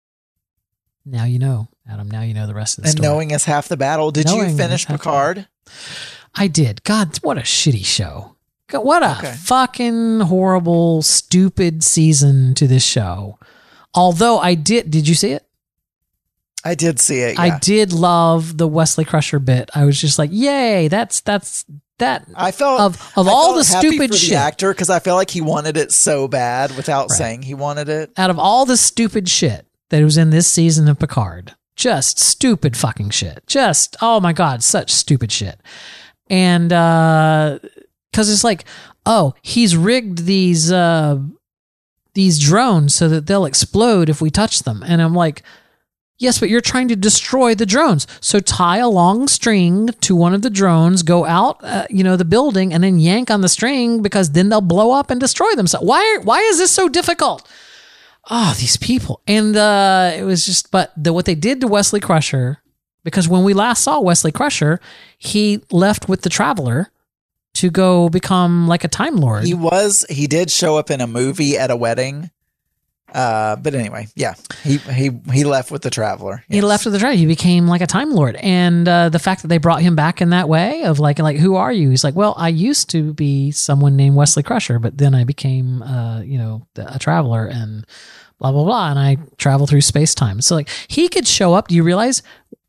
Now you know, Adam, now you know the rest of the And story. knowing is half the battle. Did Knowing you finish is half the Picard? I did. God, what a shitty show. God, what a Okay. fucking horrible, stupid season to this show. Although I did, did you see it? I did see it. Yeah. I did love the Wesley Crusher bit. I was just like, yay, that's, that's, that. I felt Of- of I all felt the happy stupid for shit. the actor because I felt like he wanted it so bad without Right. saying he wanted it. Out of all the stupid shit that was in this season of Picard, just stupid fucking shit. Just, oh my God, such stupid shit. And, uh, cause it's like, oh, he's rigged these, uh, these drones so that they'll explode if we touch them. And I'm like, yes, but you're trying to destroy the drones. So tie a long string to one of the drones, go out, uh, you know, the building, and then yank on the string because then they'll blow up and destroy themselves. Why? Why is this so difficult? Oh, these people. And uh, it was just, but the, what they did to Wesley Crusher, because when we last saw Wesley Crusher, he left with the Traveler to go become like a Time Lord. He was he did show up in a movie at a wedding. Uh, but anyway, yeah, he he he left with the Traveler. He Yes. left with the Traveler. He became like a Time Lord. And uh, the fact that they brought him back in that way of like, like, who are you? He's like, well, I used to be someone named Wesley Crusher, but then I became, uh, you know, a Traveler and blah, blah, blah. And I travel through space time. So like he could show up. Do you realize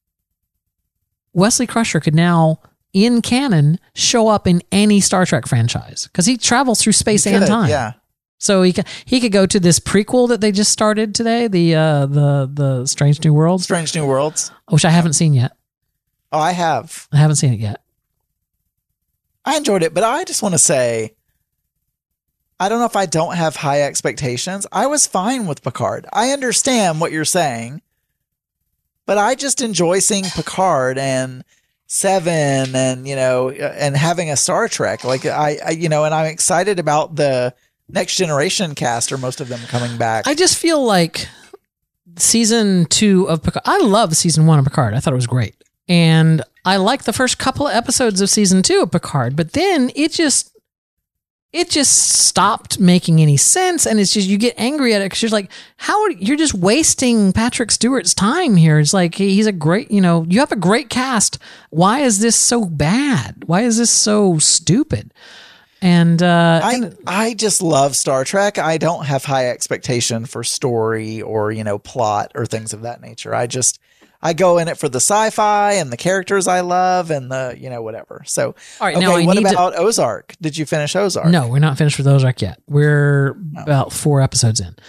Wesley Crusher could now in canon show up in any Star Trek franchise because he travels through space He and could, time. Yeah. So he could, he could go to this prequel that they just started today, the uh, the the Strange New Worlds, Strange New Worlds. which I haven't seen yet. Oh, I have. I haven't seen it yet. I enjoyed it, but I just want to say, I don't know if I don't have high expectations. I was fine with Picard. I understand what you're saying, but I just enjoy seeing Picard and Seven and, you know, and having a Star Trek. Like I, I you know, and I'm excited about the Next Generation cast or most of them coming back. I just feel like season two of Picard. I love season one of Picard. I thought it was great, and I like the first couple of episodes of season two of Picard. But then it just it just stopped making any sense, and it's just you get angry at it because you're like, how are, you're just wasting Patrick Stewart's time here. It's like he's a great, you know, you have a great cast. Why is this so bad? Why is this so stupid? And uh, I and- I just love Star Trek. I don't have high expectation for story or, you know, plot or things of that nature. I just I go in it for the sci-fi and the characters I love and the, you know, whatever. So, all right, okay, now I what need to- about Ozark? Did you finish Ozark? No, we're not finished with Ozark yet. We're about four episodes in.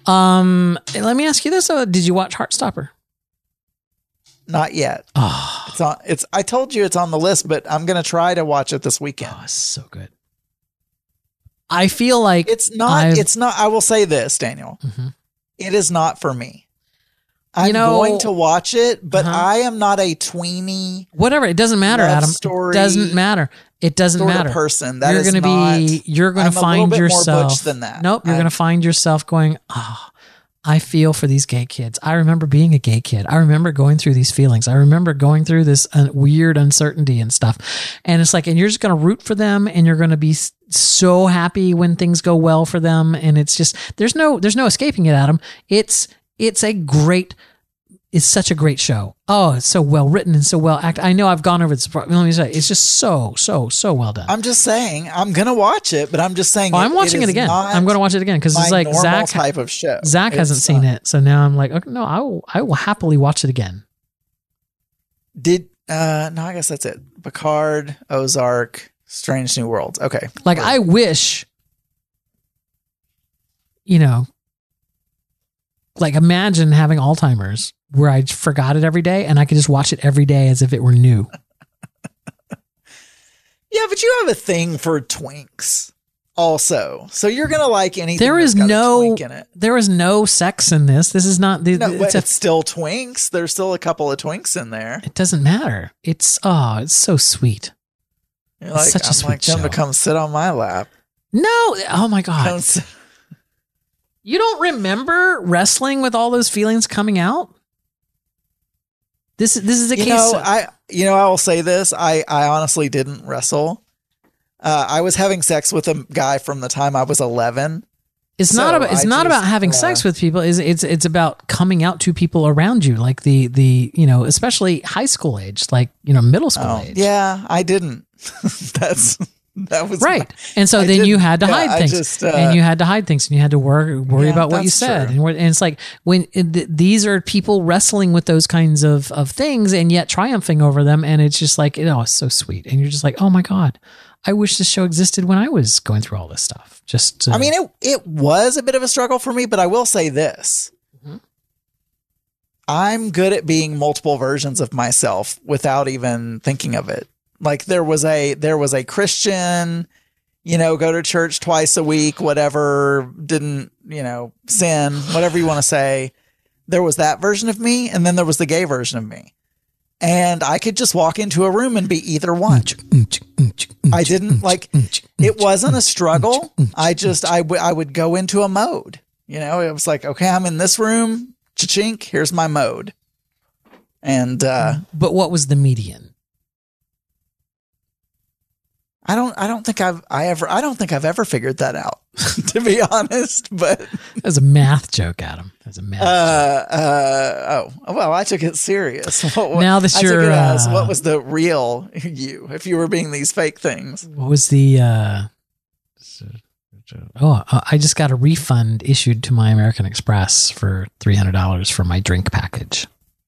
Um, let me ask you this: uh, did you watch Heartstopper? Not yet. Oh, It's on. It's. I told you it's on the list, but I'm gonna try to watch it this weekend. Oh, it's so good. I feel like It's not. I've- It's not. I will say this, Daniel. Mhm. It is not for me. I'm You know- going to watch it, but Uh-huh. I am not a tweeny whatever. It doesn't matter, love Adam. story It doesn't matter. It doesn't sort matter. of person. That you're is gonna not, be. You're gonna I'm a little find bit more yourself. butch than that. Nope. You're I'm- gonna find yourself going. Oh, I feel for these gay kids. I remember being a gay kid. I remember going through these feelings. I remember going through this uh, weird uncertainty and stuff. And it's like, and you're just going to root for them, and you're going to be s- so happy when things go well for them. And it's just, there's no, there's no escaping it, Adam. It's, it's a great, it's such a great show. Oh, it's so well written and so well acted. I know I've gone over this. Let me say, it's just so, so, so well done. I'm just saying I'm gonna watch it, but I'm just saying. Oh, I'm watching it, is again. not I'm going to watch it again because it's my like normal Zach. type of show. Zach hasn't It's, seen uh, it, so now I'm like, okay, no, I will. I will happily watch it again. Did uh no? I guess that's it. Picard, Ozark, Strange New Worlds. Okay, Like, I wish, you know, like imagine having Alzheimer's where I forgot it every day and I could just watch it every day as if it were new. yeah, but you have a thing for twinks, also. So you're gonna like anything. There that's is got a no, twink in it. there is no sex in this. This is not the. No, it's but a- it's still twinks. There's still a couple of twinks in there. it doesn't matter. It's oh, it's so sweet. You're It's like, such a I'm sweet like them show. to come sit on my lap. No, oh my god, Come sit- you don't remember wrestling with all those feelings coming out? This is this is a you case. know, of- I you know I will say this. I I honestly didn't wrestle. Uh, I was having sex with a guy from the time I was eleven. It's So not about it's I not just, about having uh, sex with people. Is it's it's about coming out to people around you, like the the you know, especially high school age, like you know, middle school Oh, age. yeah, I didn't. That's that was Right. my- And so I then you didn't. had to Yeah, hide I things, just, uh, and you had to hide things, and you had to worry worry Yeah, about what you that's said, true. and, what- and it's like when it, th- these are people wrestling with those kinds of of things, and yet triumphing over them, and it's just like, oh, it's so sweet, and you're just like, oh my god, I wish this show existed when I was going through all this stuff. Just, uh, I mean, it it was a bit of a struggle for me, but I will say this. Mhm. I'm good at being multiple versions of myself without even thinking of it. Like there was a there was a Christian, you know, go to church twice a week, whatever, didn't, you know, sin, whatever you want to say. There was that version of me, and then there was the gay version of me. And I could just walk into a room and be either one. I didn't like it wasn't a struggle. I just I would I would go into a mode. You know, it was like, okay, I'm in this room, cha-chink, here's my mode. And uh but what was the median? I don't I don't think I've I ever I don't think I've ever figured that out, to be honest. But That was a math joke, Adam. That was a math joke. uh uh oh well, I took it serious. What, what- Now that I you're, took it as uh, what was the real you if you were being these fake things. What was the? Uh, oh, uh, I just got a refund issued to my American Express for three hundred dollars for my drink package.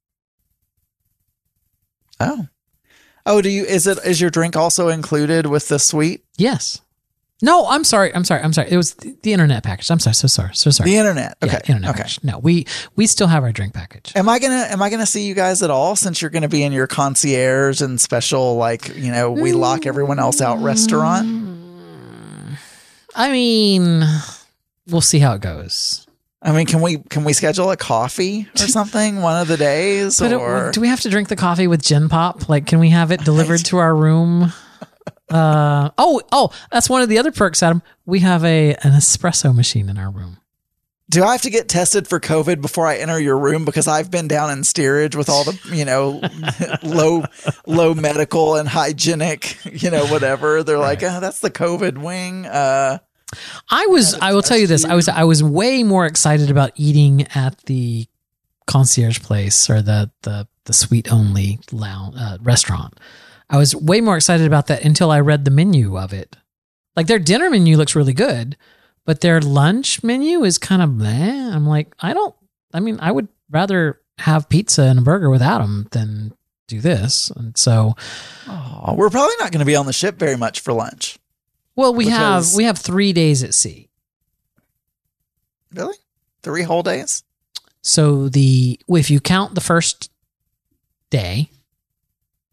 Oh. Oh, do you is it is your drink also included with the suite? Yes. No, I'm sorry. I'm sorry. I'm sorry. It was the, the internet package. I'm sorry. So sorry. So sorry. The internet. Yeah, Okay. internet okay. package. No, we we still have our drink package. Am I gonna am I gonna see you guys at all since you're gonna be in your concierge and special like, you know, we lock everyone else out restaurant? I mean, we'll see how it goes. I mean, can we can we schedule a coffee or something one of the days? But Or it, do we have to drink the coffee with Gen Pop? Like, can we have it delivered to our room? Uh, oh, oh, that's one of the other perks, Adam. We have a an espresso machine in our room. do I have to get tested for COVID before I enter your room? Because I've been down in steerage with all the, you know, low low medical and hygienic, you know, whatever. They're like, oh, that's the COVID wing. Uh I was, I will tell you this. I was, I was way more excited about eating at the concierge place or the, the, the suite only lounge, uh, restaurant. I was way more excited about that until I read the menu of it. Like their dinner menu looks really good, but their lunch menu is kind of bleh. I'm like, I don't, I mean, I would rather have pizza and a burger without them than do this. And so, oh, we're probably not going to be on the ship very much for lunch. well, we Because- have, we have three days at sea. Really? Three whole days? So the, if you count the first day,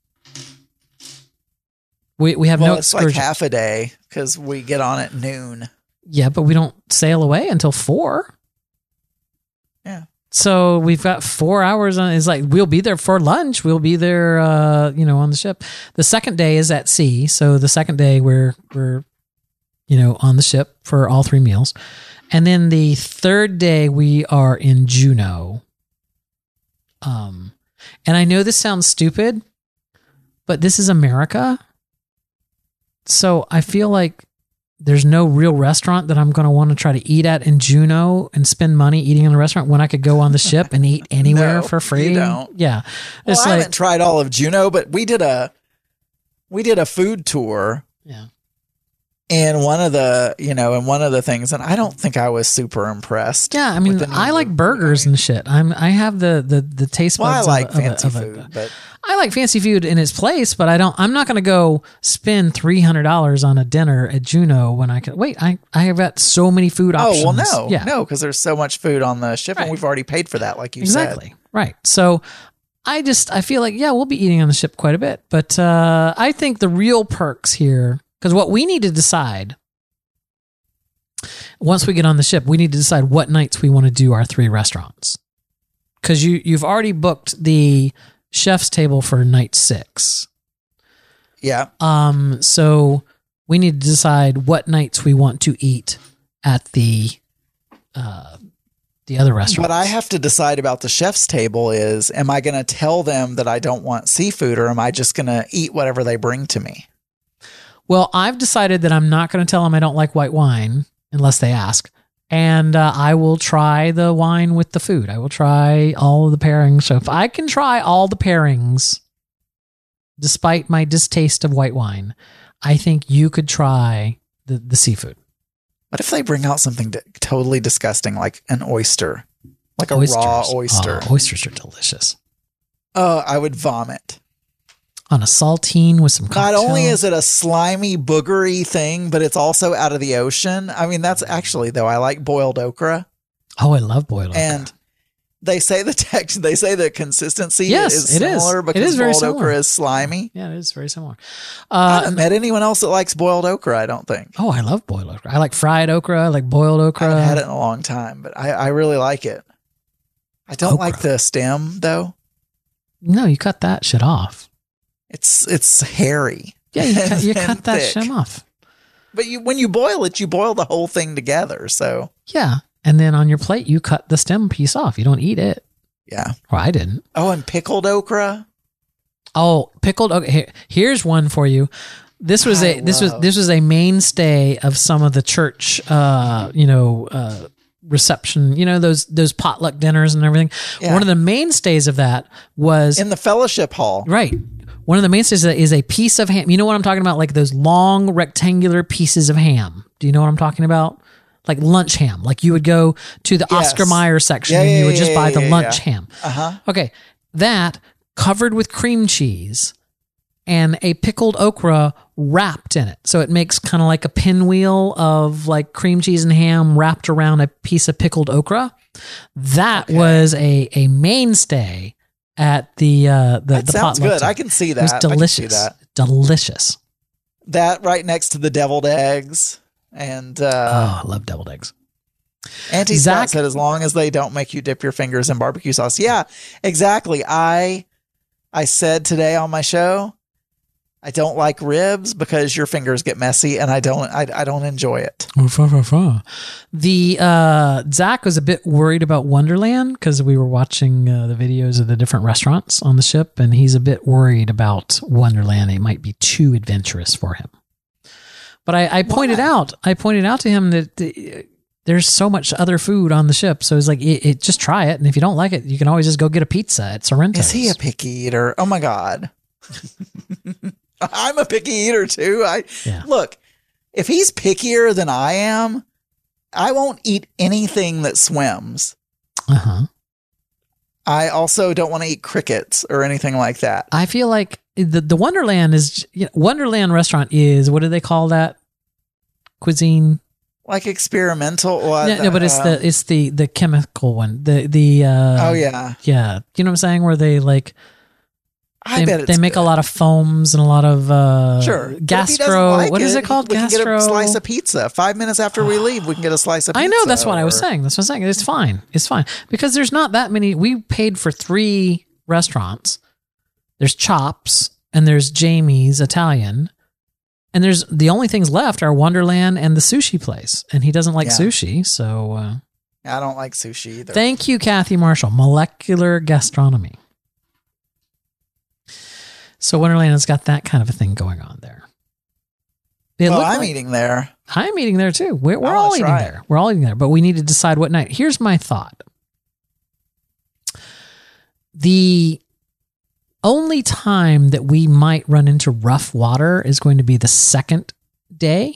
We we have Well, no it's like excursion. half a day because we get on at noon. Yeah, but we don't sail away until four. Yeah. So we've got four hours on. It's like we'll be there for lunch. We'll be there, uh, you know, on the ship. The second day is at sea. So the second day we're we're, you know, on the ship for all three meals, and then the third day we are in Juneau. Um, and I know this sounds stupid, but this is America. So I feel like there's no real restaurant that I'm going to want to try to eat at in Juneau and spend money eating in a restaurant when I could go on the ship and eat anywhere No, for free. you don't. Yeah. Well, It's I like, haven't tried all of Juneau, but we did a we did a food tour, yeah. and one of the you know, and one of the things, and I don't think I was super impressed. Yeah. I mean, with any I of like the- burgers and shit. I'm, I have the, the, the taste Well, I buds like of, a- of a- fancy of a- food, but I like fancy food in its place, but I don't, I'm not going to go spend three hundred dollars on a dinner at Juneau when I can wait. I, I have got so many food options. oh well, no, Yeah. no, because there's so much food on the ship, Right. and we've already paid for that, like you Exactly. said. Right. So I just, I feel like, yeah, we'll be eating on the ship quite a bit. But uh, I think the real perks here, because what we need to decide once we get on the ship, we need to decide what nights we want to do our three restaurants. Because you, you've already booked the chef's table for night six. Yeah, Um, so we need to decide what nights we want to eat at the uh, the other restaurants. what I have to decide about the chef's table is: am I going to tell them that I don't want seafood, or am I just going to eat whatever they bring to me? Well, I've decided that I'm not going to tell them I don't like white wine unless they ask. And uh, I will try the wine with the food. I will try all of the pairings. So if I can try all the pairings, despite my distaste of white wine, I think you could try the, the seafood. What if they bring out something d- totally disgusting, like an oyster, like a Oysters. raw oyster? Oh, oysters are delicious. Oh, I would vomit. On a saltine with some Not cocktail. only is it a slimy, boogery thing, but it's also out of the ocean. I mean, that's actually, though, I like boiled okra. Oh, I love boiled okra. And they say the text, they say the consistency Yes, is it is. similar It because is very boiled similar. okra is slimy. Yeah, it is very similar. I Uh, haven't met anyone else that likes boiled okra, I don't think. oh, I love boiled okra. I like fried okra. I like boiled I okra. haven't had it in a long time, but I, I really like it. I don't Okra. like the stem, though. No, you cut that shit off. It's it's hairy. Yeah, you cut, you and cut that thick. shit off. But you, when you boil it, you boil the whole thing together. So, Yeah. And then on your plate, you cut the stem piece off. You don't eat it. yeah. Or I didn't. Oh, and pickled okra. Oh, pickled. Okay, here, here's one for you. This was a I this was love- this was a mainstay of some of the church, uh, you know, uh, reception. You know those those potluck dinners and everything. Yeah. One of the mainstays of that was In the fellowship hall. right. One of the mainstays of that is a piece of ham. You know what I'm talking about? Like those long rectangular pieces of ham. Do you know what I'm talking about? Like lunch ham. Like you would go to the Yes. Oscar Mayer section Yeah, and you yeah, would just yeah, buy yeah, the yeah, lunch yeah. ham. Uh-huh. Okay. That covered with cream cheese and a pickled okra wrapped in it. So it makes kind of like a pinwheel of like cream cheese and ham wrapped around a piece of pickled okra. That Okay. was a, a mainstay at the uh the, That the sounds potluck good. table. I can see It was that. I can see delicious. that. Delicious. That right next to the deviled eggs. And uh, Oh, I love deviled eggs. Auntie Zach- Scott said, as long as they don't make you dip your fingers in barbecue sauce. Yeah, exactly. I I said today on my show, I don't like ribs because your fingers get messy, and I don't I, I don't enjoy it. The uh, Zach was a bit worried about Wonderland because we were watching uh, the videos of the different restaurants on the ship, and he's a bit worried about Wonderland. It might be too adventurous for him. But I, I pointed Why? out, I pointed out to him that the, there's so much other food on the ship, so it's like, it, it, just try it, and if you don't like it, you can always just go get a pizza at Sorrento's. Is he a picky eater? Oh my god, I'm a picky eater too. I Yeah. look, if he's pickier than I am, I won't eat anything that swims. Uh huh. I also don't want to eat crickets or anything like that. I feel like the the Wonderland is you know, Wonderland restaurant is, what do they call that cuisine? Like experimental. What, No, no, but it's uh, the it's the the chemical one. The the uh, oh yeah. yeah. You know what I'm saying? Where they like I they, bet it's they make good. a lot of foams and a lot of uh, Sure. But if he doesn't gastro. like What is it called? We can get Gastro. a slice of pizza. Five minutes after we leave, we can get a slice of pizza. I know, that's what I was or- saying. That's what I'm saying. It's fine. It's fine because there's not that many. We paid for three restaurants. There's Chops and there's Jamie's Italian, and there's the only things left are Wonderland and the sushi place. And he doesn't like Yeah. sushi, so uh, I don't like sushi either. thank you, Kathy Marshall. Molecular gastronomy. So Wonderland has got that kind of a thing going on there. It well, looked I'm like- eating there. I'm eating there too. We're, we're I all wanna eating try it. there. We're all eating there, but we need to decide what night. Here's my thought. The only time that we might run into rough water is going to be the second day.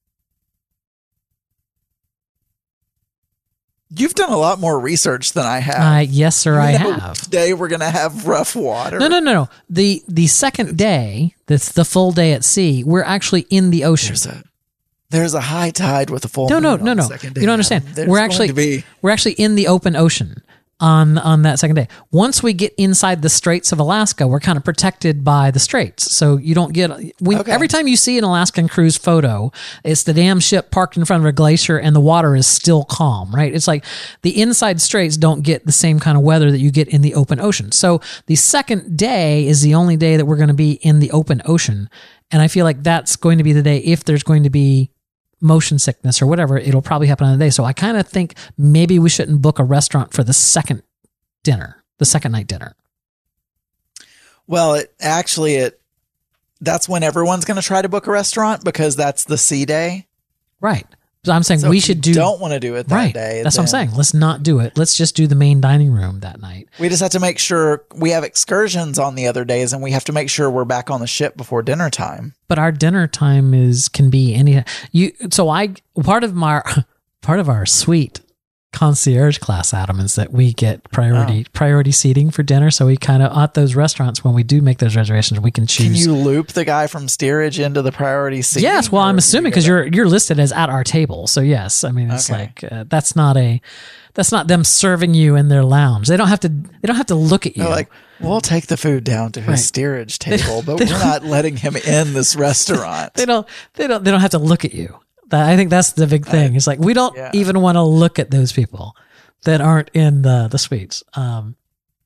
You've done a lot more research than I have. Uh, yes, sir, I You know, have. Today we're gonna have rough water. No, no, no, no. The the second day, that's the full day at sea, we're actually in the ocean. There's a there's a high tide with a full No, no, moon no, on the no. second day, You don't understand. Adam. There's We're going actually to be we're actually in the open ocean on on that second day. Once we get inside the Straits of Alaska, we're kind of protected by the straits. So you don't get we, Okay. every time you see an Alaskan cruise photo, it's the damn ship parked in front of a glacier and the water is still calm, right? It's like the inside straits don't get the same kind of weather that you get in the open ocean. So the second day is the only day that we're going to be in the open ocean. And I feel like that's going to be the day if there's going to be motion sickness or whatever, it'll probably happen on the day. So I kind of think maybe we shouldn't book a restaurant for the second dinner, the second night dinner. well. It actually it that's when everyone's going to try to book a restaurant because that's the sea day. Right. So I'm saying So we if should you do. Don't want to do it that right. day. That's what I'm then saying. Let's not do it. Let's just do the main dining room that night. We just have to make sure we have excursions on the other days, and we have to make sure we're back on the ship before dinner time. But our dinner time is can be any you. So I part of my part of our suite concierge class, Adam, is that we get priority priority seating for dinner. So we kind of at those restaurants when we do make those reservations, we can choose. Can you loop the guy from steerage into the priority seat? Yes, well, I'm assuming because you're you're listed as at our table, so yes. I mean, it's Okay. like uh, that's not a that's not them serving you in their lounge. They don't have to they don't have to look at you. They're like, we'll take the food down to his Right. steerage table, but we're not letting him in this restaurant. they don't they don't they don't have to look at you. That, I think that's the big thing. It's like we don't yeah. even want to look at those people that aren't in the the suites. Um,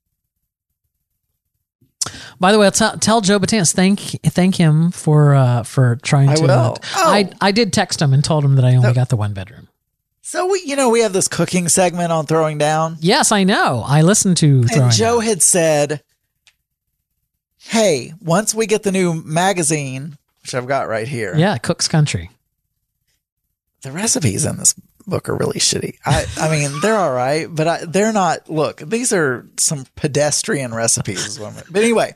by the way, I'll tell, tell Joe Batanz thank thank him for uh, for trying I to. will. uh, Oh. I I did text him and told him that I only got the one bedroom. So we, you know, we have this cooking segment on Throwing Down, Yes, I know. I listened to Throwing and Joe Down. had said, "Hey, once we get the new magazine, which I've got right here, Yeah, Cook's Country. the recipes in this book are really shitty. I, I mean, they're all right, but I, they're not. Look, these are some pedestrian recipes. is what I'm- But anyway,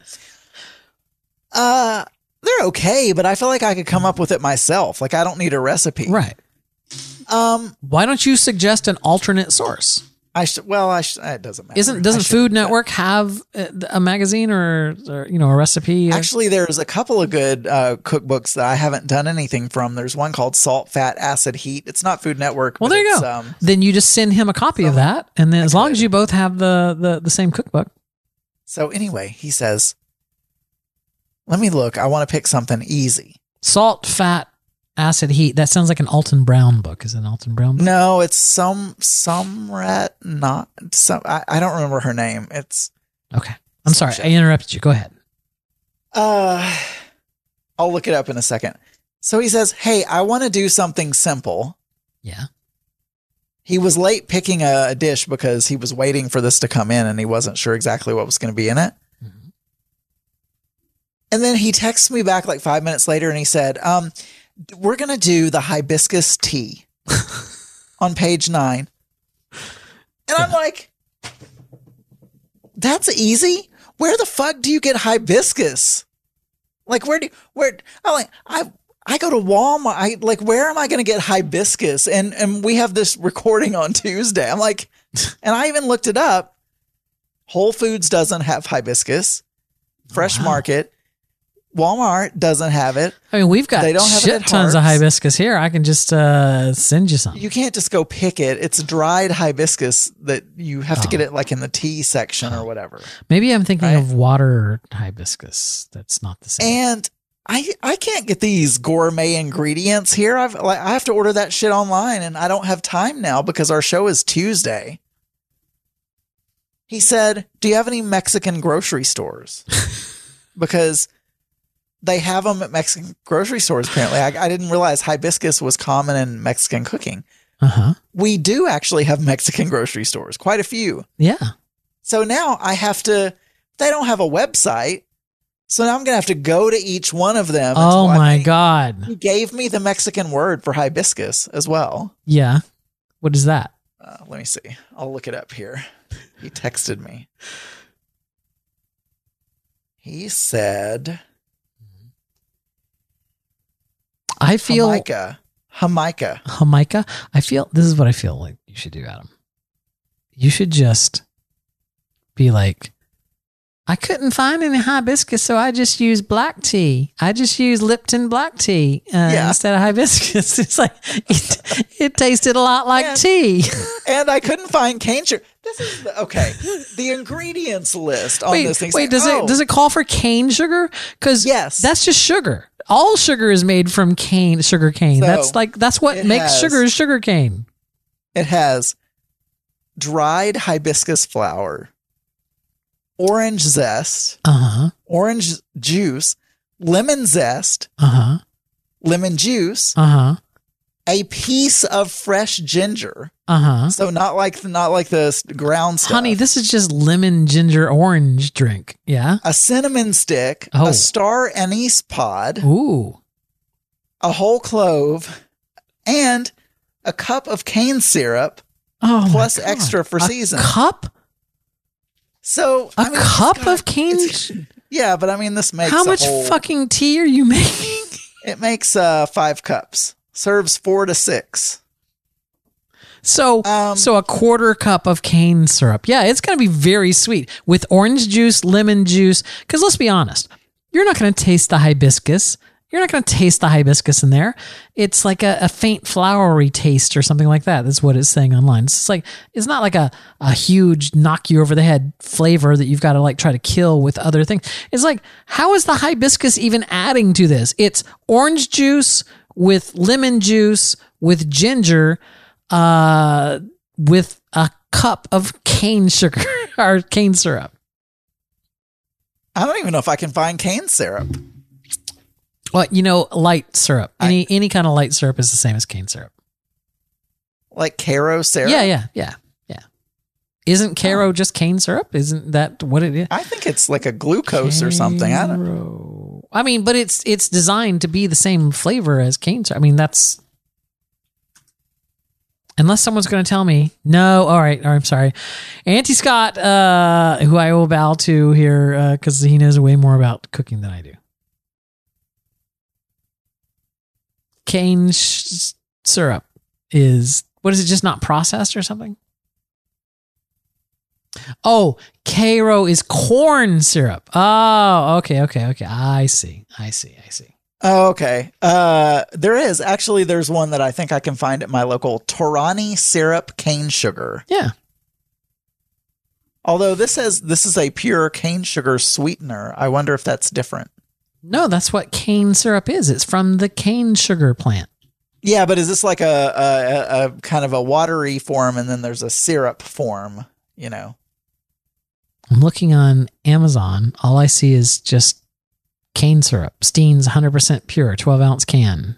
uh, they're okay, but I feel like I could come up with it myself. Like I don't need a recipe. Right. Um, Why don't you suggest an alternate source? I should. Well, I sh- it doesn't matter. Isn't I doesn't should- Food Network have a, a magazine or, or you know a recipe? Actually, there's a couple of good uh, cookbooks that I haven't done anything from. There's one called Salt, Fat, Acid, Heat. It's not Food Network. Well, but there you it's, go. Um, Then you just send him a copy of that, and then as long as you both have the, the the same cookbook. so anyway, he says, "Let me look. I want to pick something easy." Salt, fat, acid, heat. That sounds like an Alton Brown book. Is it an Alton Brown book? No, it's some some rat not some. I, I don't remember her name. It's Okay. I'm sorry. I interrupted you. Go ahead. uh, I'll look it up in a second. So he says, "Hey, I want to do something simple." Yeah. He was late picking a, a dish because he was waiting for this to come in and he wasn't sure exactly what was going to be in it. Mm-hmm. And then he texts me back like five minutes later and he said, um, we're going to do the hibiscus tea on page nine. And I'm like, that's easy. Where the fuck do you get hibiscus? Like, where do, where, I like, I, I go to Walmart. I like, where am I going to get hibiscus? And, and we have this recording on Tuesday. I'm like, and I even looked it up. Whole Foods doesn't have hibiscus. Fresh Wow. Market. Walmart doesn't have it. I mean, we've got They don't have it shit at tons of Harps. hibiscus here. I can just uh, send you some. You can't just go pick it. It's dried hibiscus that you have to Oh. get it like in the tea section or whatever. Maybe I'm thinking Right. of water hibiscus. That's not the same. And I I can't get these gourmet ingredients here. I've like I have to order that shit online, and I don't have time now because our show is Tuesday. He said, "Do you have any Mexican grocery stores?" Because they have them at Mexican grocery stores. Apparently, I, I didn't realize hibiscus was common in Mexican cooking. Uh huh. We do actually have Mexican grocery stores, quite a few. Yeah. So now I have to. They don't have a website, so now I'm gonna have to go to each one of them. Oh until I my make- God. He gave me the Mexican word for hibiscus as well. Yeah. What is that? Uh, let me see. I'll look it up here. He texted me. He said I feel Jamaica. Jamaica. Jamaica. I feel this is what I feel like you should do, Adam. You should just be like, I couldn't find any hibiscus, so I just used black tea. I just used Lipton black tea uh, Yeah. instead of hibiscus. It's like it, it tasted a lot like And- tea. And I couldn't find cane sugar. This is the, okay. The ingredients list on Wait, this thing. wait, does oh, it does it call for cane sugar? Because Yes. that's just sugar. All sugar is made from cane, sugar cane. So, that's like that's what it makes has- sugar is sugar cane. It has dried hibiscus flower, orange zest, Uh huh. orange juice, lemon zest, Uh huh. lemon juice, Uh huh. a piece of fresh ginger. Uh huh. So not like not like the s- ground stuff. Honey, this is just lemon ginger orange drink. Yeah. a cinnamon stick, Oh. a star anise pod, Ooh. a whole clove, and a cup of cane syrup Oh, my plus God. extra for a season. Cup? So A I mean, it's cup got- of cane? it's- Yeah, but I mean, this makes How a much whole- fucking tea are you making? It makes uh five cups. Serves four to six. So, Um, so a quarter cup of cane syrup. Yeah, it's going to be very sweet with orange juice, lemon juice. Because let's be honest, you're not going to taste the hibiscus. You're not going to taste the hibiscus in there. It's like a, a faint flowery taste or something like that. That's what it's saying online. It's like it's not like a, a huge knock you over the head flavor that you've got to like try to kill with other things. It's like, how is the hibiscus even adding to this? It's orange juice with lemon juice with ginger, uh, with a cup of cane sugar or cane syrup. I don't even know if I can find cane syrup. Well, you know, light syrup. Any any kind of light syrup is the same as cane syrup. Like Caro syrup. Yeah, yeah, yeah, yeah. Isn't Caro just cane syrup? Isn't that what it is? I think it's like a glucose or something. I don't know. Caro. I mean, but it's it's designed to be the same flavor as cane syrup. I mean, that's unless someone's going to tell me no. All right, I'm sorry, Auntie Scott, uh, who I will bow to here because he knows way more about cooking than I do. Cane sh- syrup is what is it? Just not processed or something? Oh, Caro is corn syrup. Oh, okay, okay, okay. I see. I see. I see. Oh, okay. Uh, there is actually. There's one that I think I can find at my local Torani syrup cane sugar. Yeah. Although this says this is a pure cane sugar sweetener. I wonder if that's different. No, that's what cane syrup is. It's from the cane sugar plant. Yeah, but is this like a, a, a, a kind of a watery form, and then there's a syrup form? You know. I'm looking on Amazon. All I see is just cane syrup. Steen's one hundred percent pure, twelve ounce can.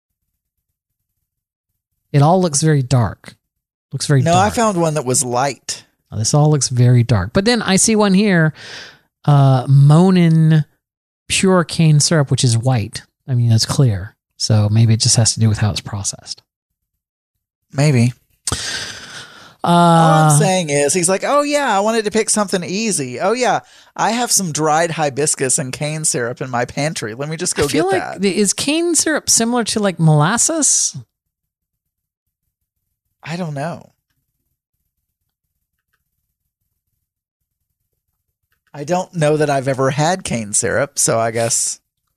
It all looks very dark. Looks very No, dark. I found one that was light. Oh, this all looks very dark. But then I see one here, uh, Monin pure cane syrup, which is white. I mean, it's clear. So maybe it just has to do with how it's processed. Maybe. Uh, All I'm saying is, he's like, oh, yeah, I wanted to pick something easy. Oh, yeah, I have some dried hibiscus and cane syrup in my pantry. Let me just go I feel get like that. the- is cane syrup similar to like molasses? I don't know. I don't know that I've ever had cane syrup, so I guess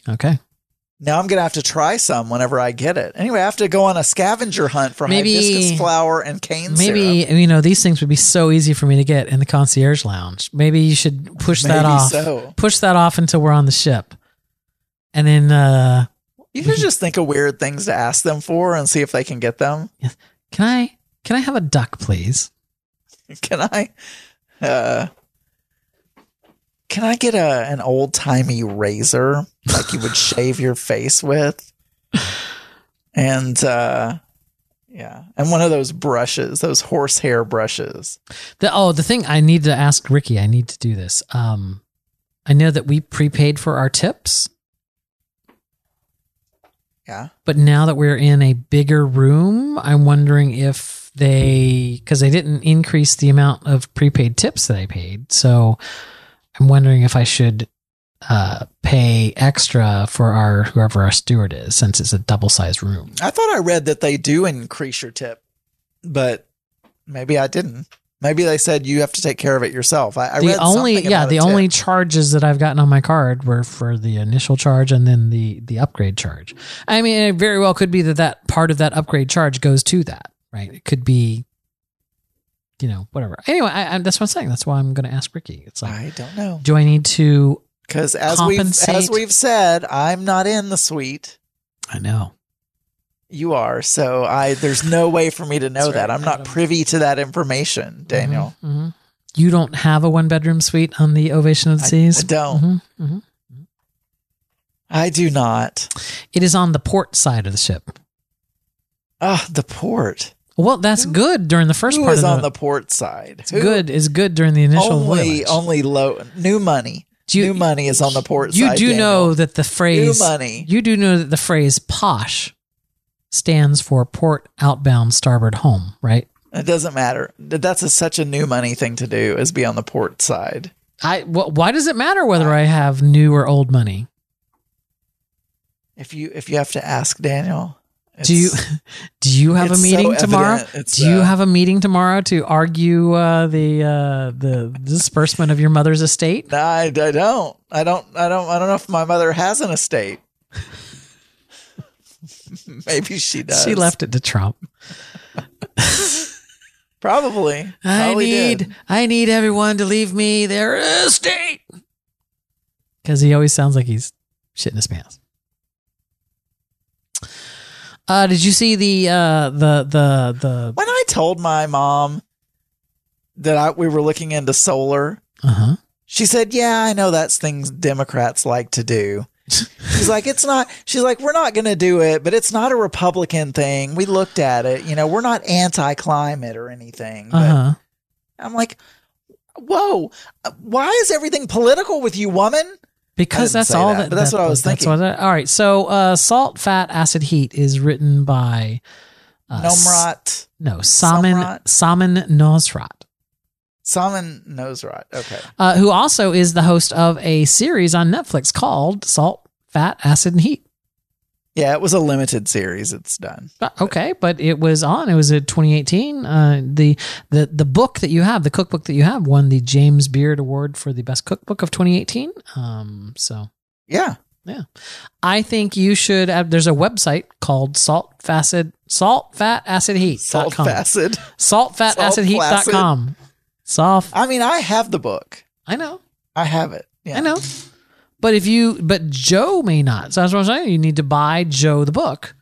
Okay. Now I'm going to have to try some whenever I get it. Anyway, I have to go on a scavenger hunt for Maybe- hibiscus flower and cane Maybe, syrup. you know, these things would be so easy for me to get in the concierge lounge. Maybe you should push that Maybe off. so. Push that off until we're on the ship. And then, uh, You can just think of weird things to ask them for and see if they can get them. can I, can I have a duck, please? Can I, uh, can I get a an old timey razor like you would shave your face with? And uh, yeah, and one of those brushes, those horsehair brushes. The, oh, the thing I need to ask Ricky, I need to do this. Um, I know that we prepaid for our tips, Yeah. but now that we're in a bigger room, I'm wondering if they, because they didn't increase the amount of prepaid tips that I paid. So I'm wondering if I should uh, pay extra for our, whoever our steward is, since it's a double sized room. I thought I read that they do increase your tip, but maybe I didn't. Maybe they said you have to take care of it yourself. I, I The read only, something yeah, about the a tip. only charges that I've gotten on my card were for the initial charge and then the, the upgrade charge. I mean, it very well could be that that part of that upgrade charge goes to that, right? It could be, you know, whatever. Anyway, I, I, that's what I'm saying. That's why I'm going to ask Ricky. It's like, I don't know. do I need to? Because as we've, compensate? as we've said, I'm not in the suite. I know. You are. So I there's no way for me to know That's that. right, I'm not Adam. privy to that information, Daniel. Mhm, mhm. You don't have a one bedroom suite on the Ovation of the I- Seas? I don't. Mhm, mhm. I do not. It is on the port side of the ship. Ah, the port. Well, that's good during the first Who part is of on the, the port side? it's good is good during the initial Only, voyage. only low new money. Do you- new money is on the port You side. do Daniel. know that the phrase New money. You do know that the phrase posh stands for port outbound starboard home, right? It doesn't matter. That's a, such a new money thing to do is be on the port side. I wh- why does it matter whether I have new or old money? If you if you have to ask Daniel, it's, Do you do you have a it's so meeting tomorrow? evident. It's, Do you uh, have a meeting tomorrow to argue uh, the uh, the disbursement of your mother's estate? No, I, I don't. I don't. I don't. I don't know if my mother has an estate. Maybe she does. She left it to Trump. Probably. I Probably need did. I need everyone to leave me their estate. Because he always sounds like he's shitting his pants. Uh, did you see the uh, the the the When I told my mom that I, we were looking into solar, uh huh? she said, "Yeah, I know that's things Democrats like to do." She's like, "It's not." She's like, "We're not going to do it, but it's not a Republican thing. We looked at it. You know, we're not anti-climate or anything." But Uh huh. I'm like, "Whoa, why is everything political with you, woman?" Because didn't that's say all that, that. but that's what I was that's thinking. what I- all right. So, uh, Salt, Fat, Acid, Heat is written by uh, Nomrat, no Salman Samrat? Salman Nosrat, Salman Nosrat. Okay. uh, who also is the host of a series on Netflix called Salt, Fat, Acid, and Heat. Yeah, it was a limited series. It's done. Uh, Okay, but it was on. It was in twenty eighteen. Uh, the the the book that you have, the cookbook that you have, won the James Beard Award for the best cookbook of twenty eighteen. Um, so Yeah. I think you should. Have, there's a website called Salt Facid Salt Fat Acid Heat Salt facid. Salt Fat Acid Heat dot com. Salt. I mean, I have the book. I know. I have it. Yeah. I know. But if you, but Joe may not. So that's what I'm saying. You need to buy Joe the book.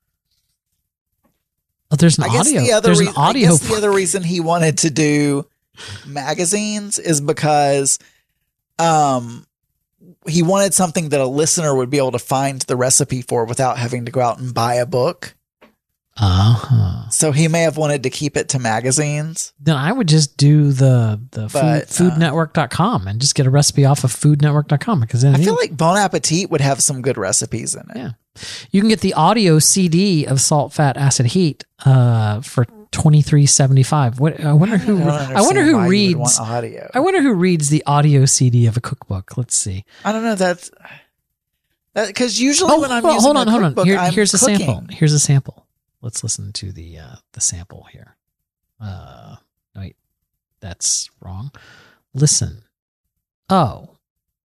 Oh, there's an I guess audio. the other there's rea- an audio. I guess the other reason he wanted to do magazines is because um he wanted something that a listener would be able to find the recipe for without having to go out and buy a book. Uh-huh. So he may have wanted to keep it to magazines. Then I would just do the the But, food, uh, food network dot com and just get a recipe off of food network dot com because then I you, feel like Bon Appetit would have some good recipes in it. yeah. You can get the audio C D of Salt, Fat, Acid, Heat uh, for twenty-three seventy-five. What I wonder who don't I wonder understand who why you would reads want audio. I wonder who reads the audio C D of a cookbook. Let's see. I don't know. That's because usually Oh, when I'm hold, using hold on, a hold on. cookbook, Here, I'm here's a cooking. sample. Here's a sample. Let's listen to the uh, the sample here. Uh, no, wait, that's wrong. Listen. Oh,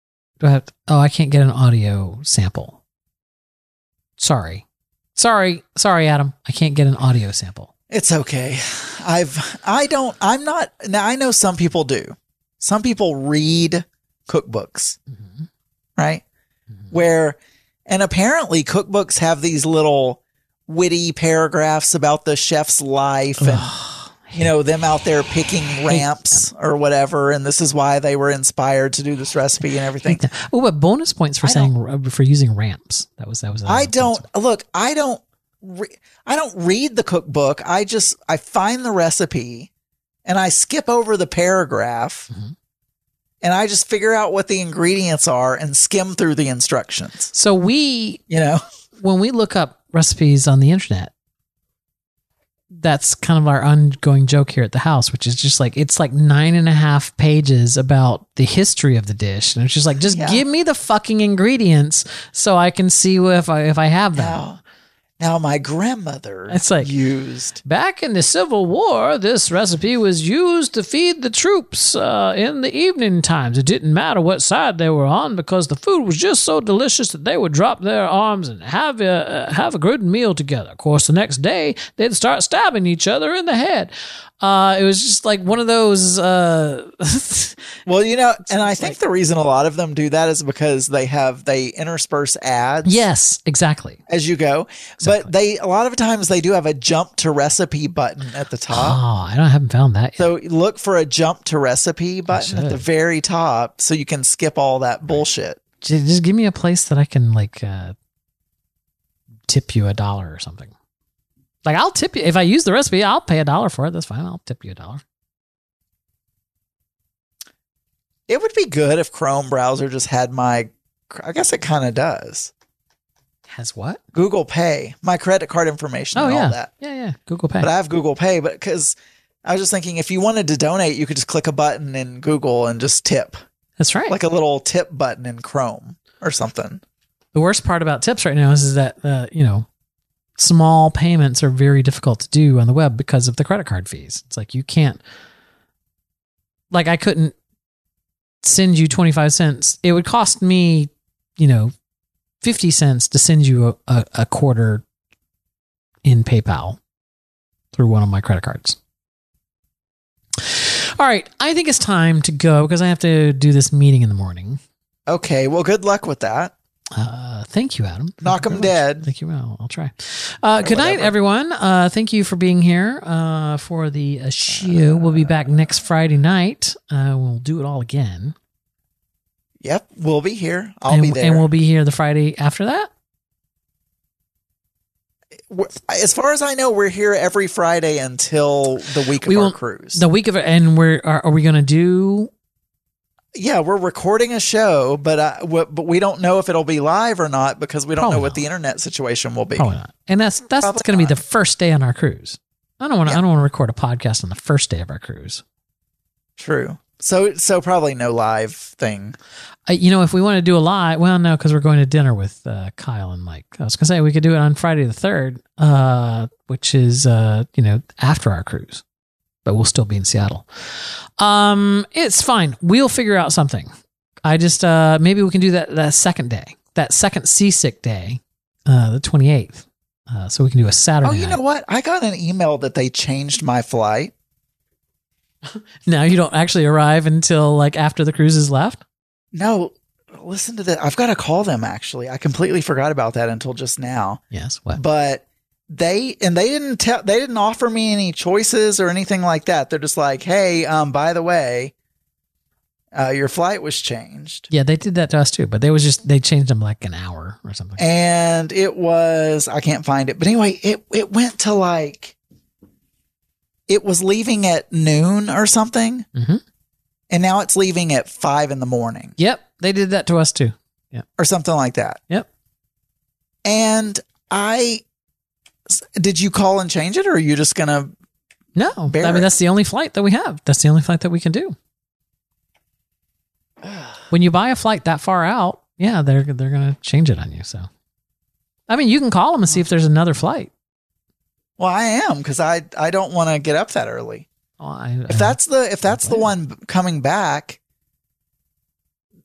Do I have to, oh, I can't get an audio sample. Sorry. Sorry. Sorry, Adam. I can't get an audio sample. It's okay. I've, I don't, I'm not, now I know some people do. Some people read cookbooks, Mm-hmm. right? Mm-hmm. Where, and apparently cookbooks have these little witty paragraphs about the chef's life and, Ugh, you know, them out there picking ramps or whatever. And this is why they were inspired to do this recipe and everything. oh, but bonus points for I saying, for using ramps. That was, that was, I don't look, I don't, re- I don't read the cookbook. I just, I find the recipe and I skip over the paragraph Mhm. and I just figure out what the ingredients are and skim through the instructions. So we, You know, when we look up recipes on the internet, that's kind of our ongoing joke here at the house, which is just like, it's like nine and a half pages about the history of the dish. And it's just like, just Yeah. give me the fucking ingredients so I can see if I, if I have them. now, now my grandmother It's like- used, Back in the Civil War, this recipe was used to feed the troops uh, in the evening times. It didn't matter what side they were on because the food was just so delicious that they would drop their arms and have a, uh, have a good meal together. Of course, the next day, they'd start stabbing each other in the head. Uh, it was just like one of those... Uh, well, you know, and I think the reason a lot of them do that is because they have, they intersperse ads. yes, exactly. As you go, but they, a lot of times they do have a jump to recipe button at the top. Oh, I don't I haven't found that yet. So look for a jump to recipe button at should. the very top so you can skip all that bullshit. Just just give me a place that I can like uh, tip you a dollar or something. Like I'll tip you if I use the recipe. I'll pay a dollar for it. That's fine. I'll tip you a dollar. It would be good if Chrome browser just had my, I guess it kind of does. Has what? Google Pay, my credit card information Oh and yeah, all that. yeah, yeah. Google Pay. But I have Google Pay, but because I was just thinking if you wanted to donate, you could just click a button in Google and just tip, That's right. like a little tip button in Chrome or something. The worst part about tips right now is, is that uh, you know, small payments are very difficult to do on the web because of the credit card fees. It's like you can't, like I couldn't send you twenty-five cents. It would cost me, you know, fifty cents to send you a, a, a quarter in PayPal through one of my credit cards. All right. I think it's time to go because I have to do this meeting in the morning. Okay, well, good luck with that. Uh, thank you, Adam. Knock Thank you 'em very much. dead. Thank you. Well, I'll try. Uh, good night, whatever. everyone. Uh, thank you for being here uh, for the uh, show. We'll be back next Friday night. Uh, we'll do it all again. Yep, we'll be here. I'll and, be there. And we'll be here the Friday after that. We're- as far as I know, we're here every Friday until the week of We our won't- cruise. The week of it. And we're are, are we going to do? Yeah, we're recording a show, but uh, w- but we don't know if it'll be live or not because we don't Probably know what not. the internet situation will be. Probably not. And that's that's Probably going to be the not. first day on our cruise. I don't want to. Yeah. I don't want to record a podcast on the first day of our cruise. True. So so probably no live thing. Uh, you know, if we want to do a live, well, no, because we're going to dinner with uh, Kyle and Mike. I was going to say we could do it on Friday the third, uh, which is, uh, you know, after our cruise, but we'll still be in Seattle. Um, it's fine. We'll figure out something. I just, uh, maybe we can do that that second day, that second seasick day, uh, the twenty-eighth. Uh, so we can do a Saturday Oh, you night. know what? I got an email that they changed my flight. Now you don't actually arrive until like after the cruise is left. No, listen to that. I've got to call them actually. I completely forgot about that until just now. Yes. What? But they and they didn't tell they didn't offer me any choices or anything like that. They're just like, "Hey, um by the way, uh your flight was changed." Yeah, they did that to us too, but they was just, they changed them like an hour or something. And it was I can't find it. But anyway, it it went to like it was leaving at noon or something. Mm-hmm. And now it's leaving at five in the morning Yep, they did that to us too. or something like that. Yep. And I did you call and change it or are you just going to No, Bear I it. mean that's the only flight that we have. That's the only flight that we can do. When you buy a flight that far out, yeah, they're they're gonna change it on you. So, I mean, you can call them and see if there's another flight. Well, I am cuz I I don't want to get up that early. Oh, I, If that's the if that's the blame one coming back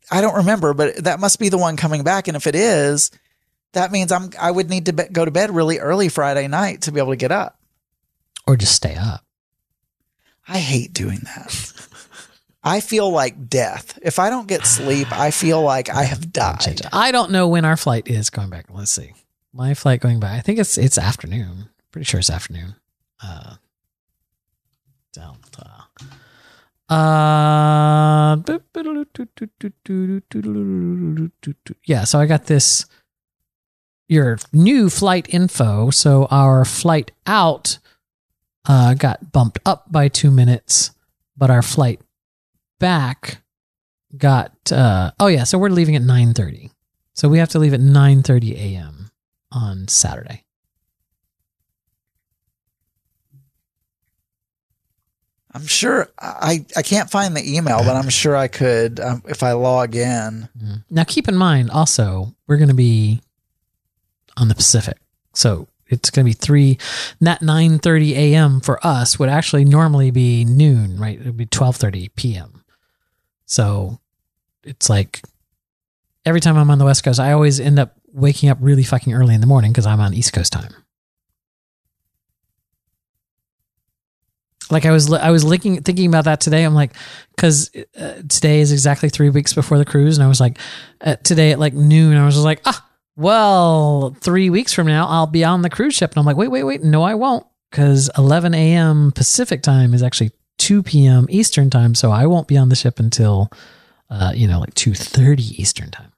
I don't remember, but that must be the one coming back. And if it is, that means I'm I would need to be, go to bed really early Friday night to be able to get up. Or just stay up. I hate doing that. I feel like death. If I don't get sleep, I feel like I have died. I don't know when our flight is going back. Let's see. My flight going back. I think it's it's afternoon. Pretty sure it's afternoon. Uh, Delta. Uh, yeah. So I got this. Your new flight info. So our flight out uh, got bumped up by two minutes, but our flight back got uh oh yeah so we're leaving at nine thirty, so we have to leave at nine thirty a.m. on Saturday. I'm sure I I can't find the email, but I'm sure I could um, if I log in. Now keep in mind also we're going to be on the Pacific, so it's going to be three, not nine thirty a.m. for us would actually normally be noon, right? It would be twelve thirty p.m. So it's like every time I'm on the West Coast, I always end up waking up really fucking early in the morning because I'm on East Coast time. Like I was, I was looking, thinking about that today. I'm like, because uh, today is exactly three weeks before the cruise, and I was like, uh, today at like noon, I was just like, ah, well, three weeks from now, I'll be on the cruise ship, and I'm like, wait, wait, wait, no, I won't, because eleven a.m. Pacific time is actually two p.m. Eastern time, so I won't be on the ship until, uh, you know, like two thirty Eastern time.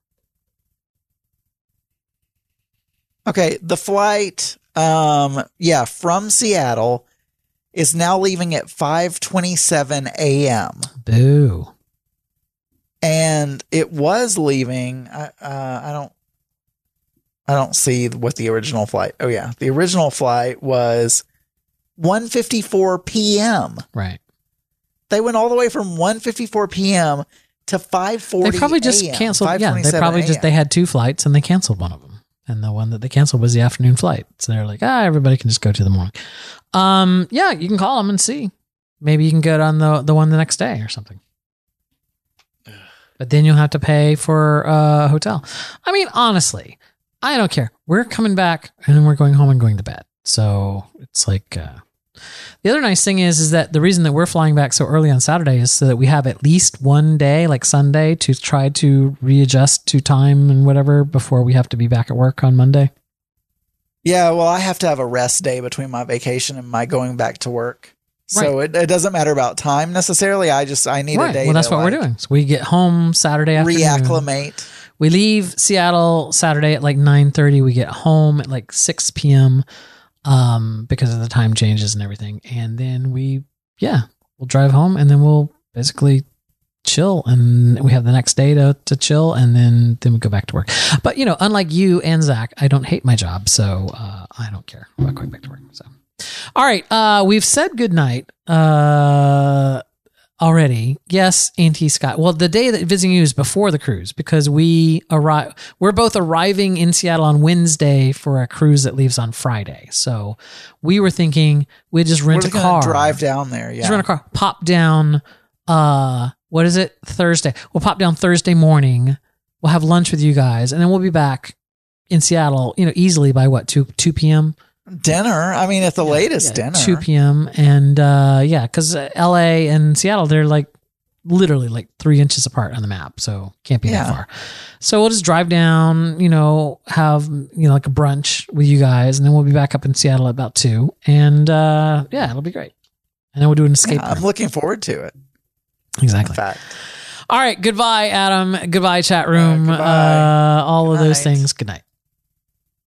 Okay, the flight, um, yeah, from Seattle is now leaving at five twenty-seven a.m. Boo. And it was leaving. Uh, uh, I don't, I don't see what the original flight. Oh yeah, the original flight was one fifty-four p.m. Right. They went all the way from one fifty-four p.m. to five forty. They probably just a.m., canceled. Yeah, they probably just they had two flights and they canceled one of them, and the one that they canceled was the afternoon flight. So they're like, ah, everybody can just go to the morning. Um, yeah, you can call them and see. Maybe you can go on the the one the next day or something. But then you'll have to pay for a hotel. I mean, honestly, I don't care. We're coming back and then we're going home and going to bed. So it's like. Uh, The other nice thing is, is that the reason that we're flying back so early on Saturday is so that we have at least one day, like Sunday, to try to readjust to time and whatever before we have to be back at work on Monday. Yeah, well, I have to have a rest day between my vacation and my going back to work. So right. it, it doesn't matter about time necessarily. I just, I need right. a day. Well, that's what like we're doing. So we get home Saturday afternoon. Reacclimate. We leave Seattle Saturday at like nine thirty. We get home at like six p.m. um, because of the time changes and everything. And then we, yeah, we'll drive home and then we'll basically chill, and we have the next day to, to chill, and then, then we go back to work. But, you know, unlike you and Zach, I don't hate my job, so uh, I don't care about going back to work. So, all right, uh, we've said goodnight uh, already. Yes, Auntie Scott. Well, the day that visiting you is before the cruise, because we arrive. We're both arriving in Seattle on Wednesday for a cruise that leaves on Friday. So we were thinking we'd just rent we're a car, drive down there. Yeah, just rent a car, pop down. Uh, what is it? Thursday. We'll pop down Thursday morning. We'll have lunch with you guys, and then we'll be back in Seattle, you know, easily by what, two p.m. Dinner. I mean, at the yeah, latest, yeah, dinner. two p.m. And uh, yeah, because L A and Seattle, they're like literally like three inches apart on the map, so can't be yeah. that far. So we'll just drive down, you know, have, you know, like a brunch with you guys, and then we'll be back up in Seattle at about two. And uh, yeah, it'll be great. And then we'll do an escape. Yeah, I'm looking forward to it. Exactly. In fact. All right. Goodbye, Adam. Goodbye, chat room. Uh, goodbye. Uh, all Good of those night. things. Good night.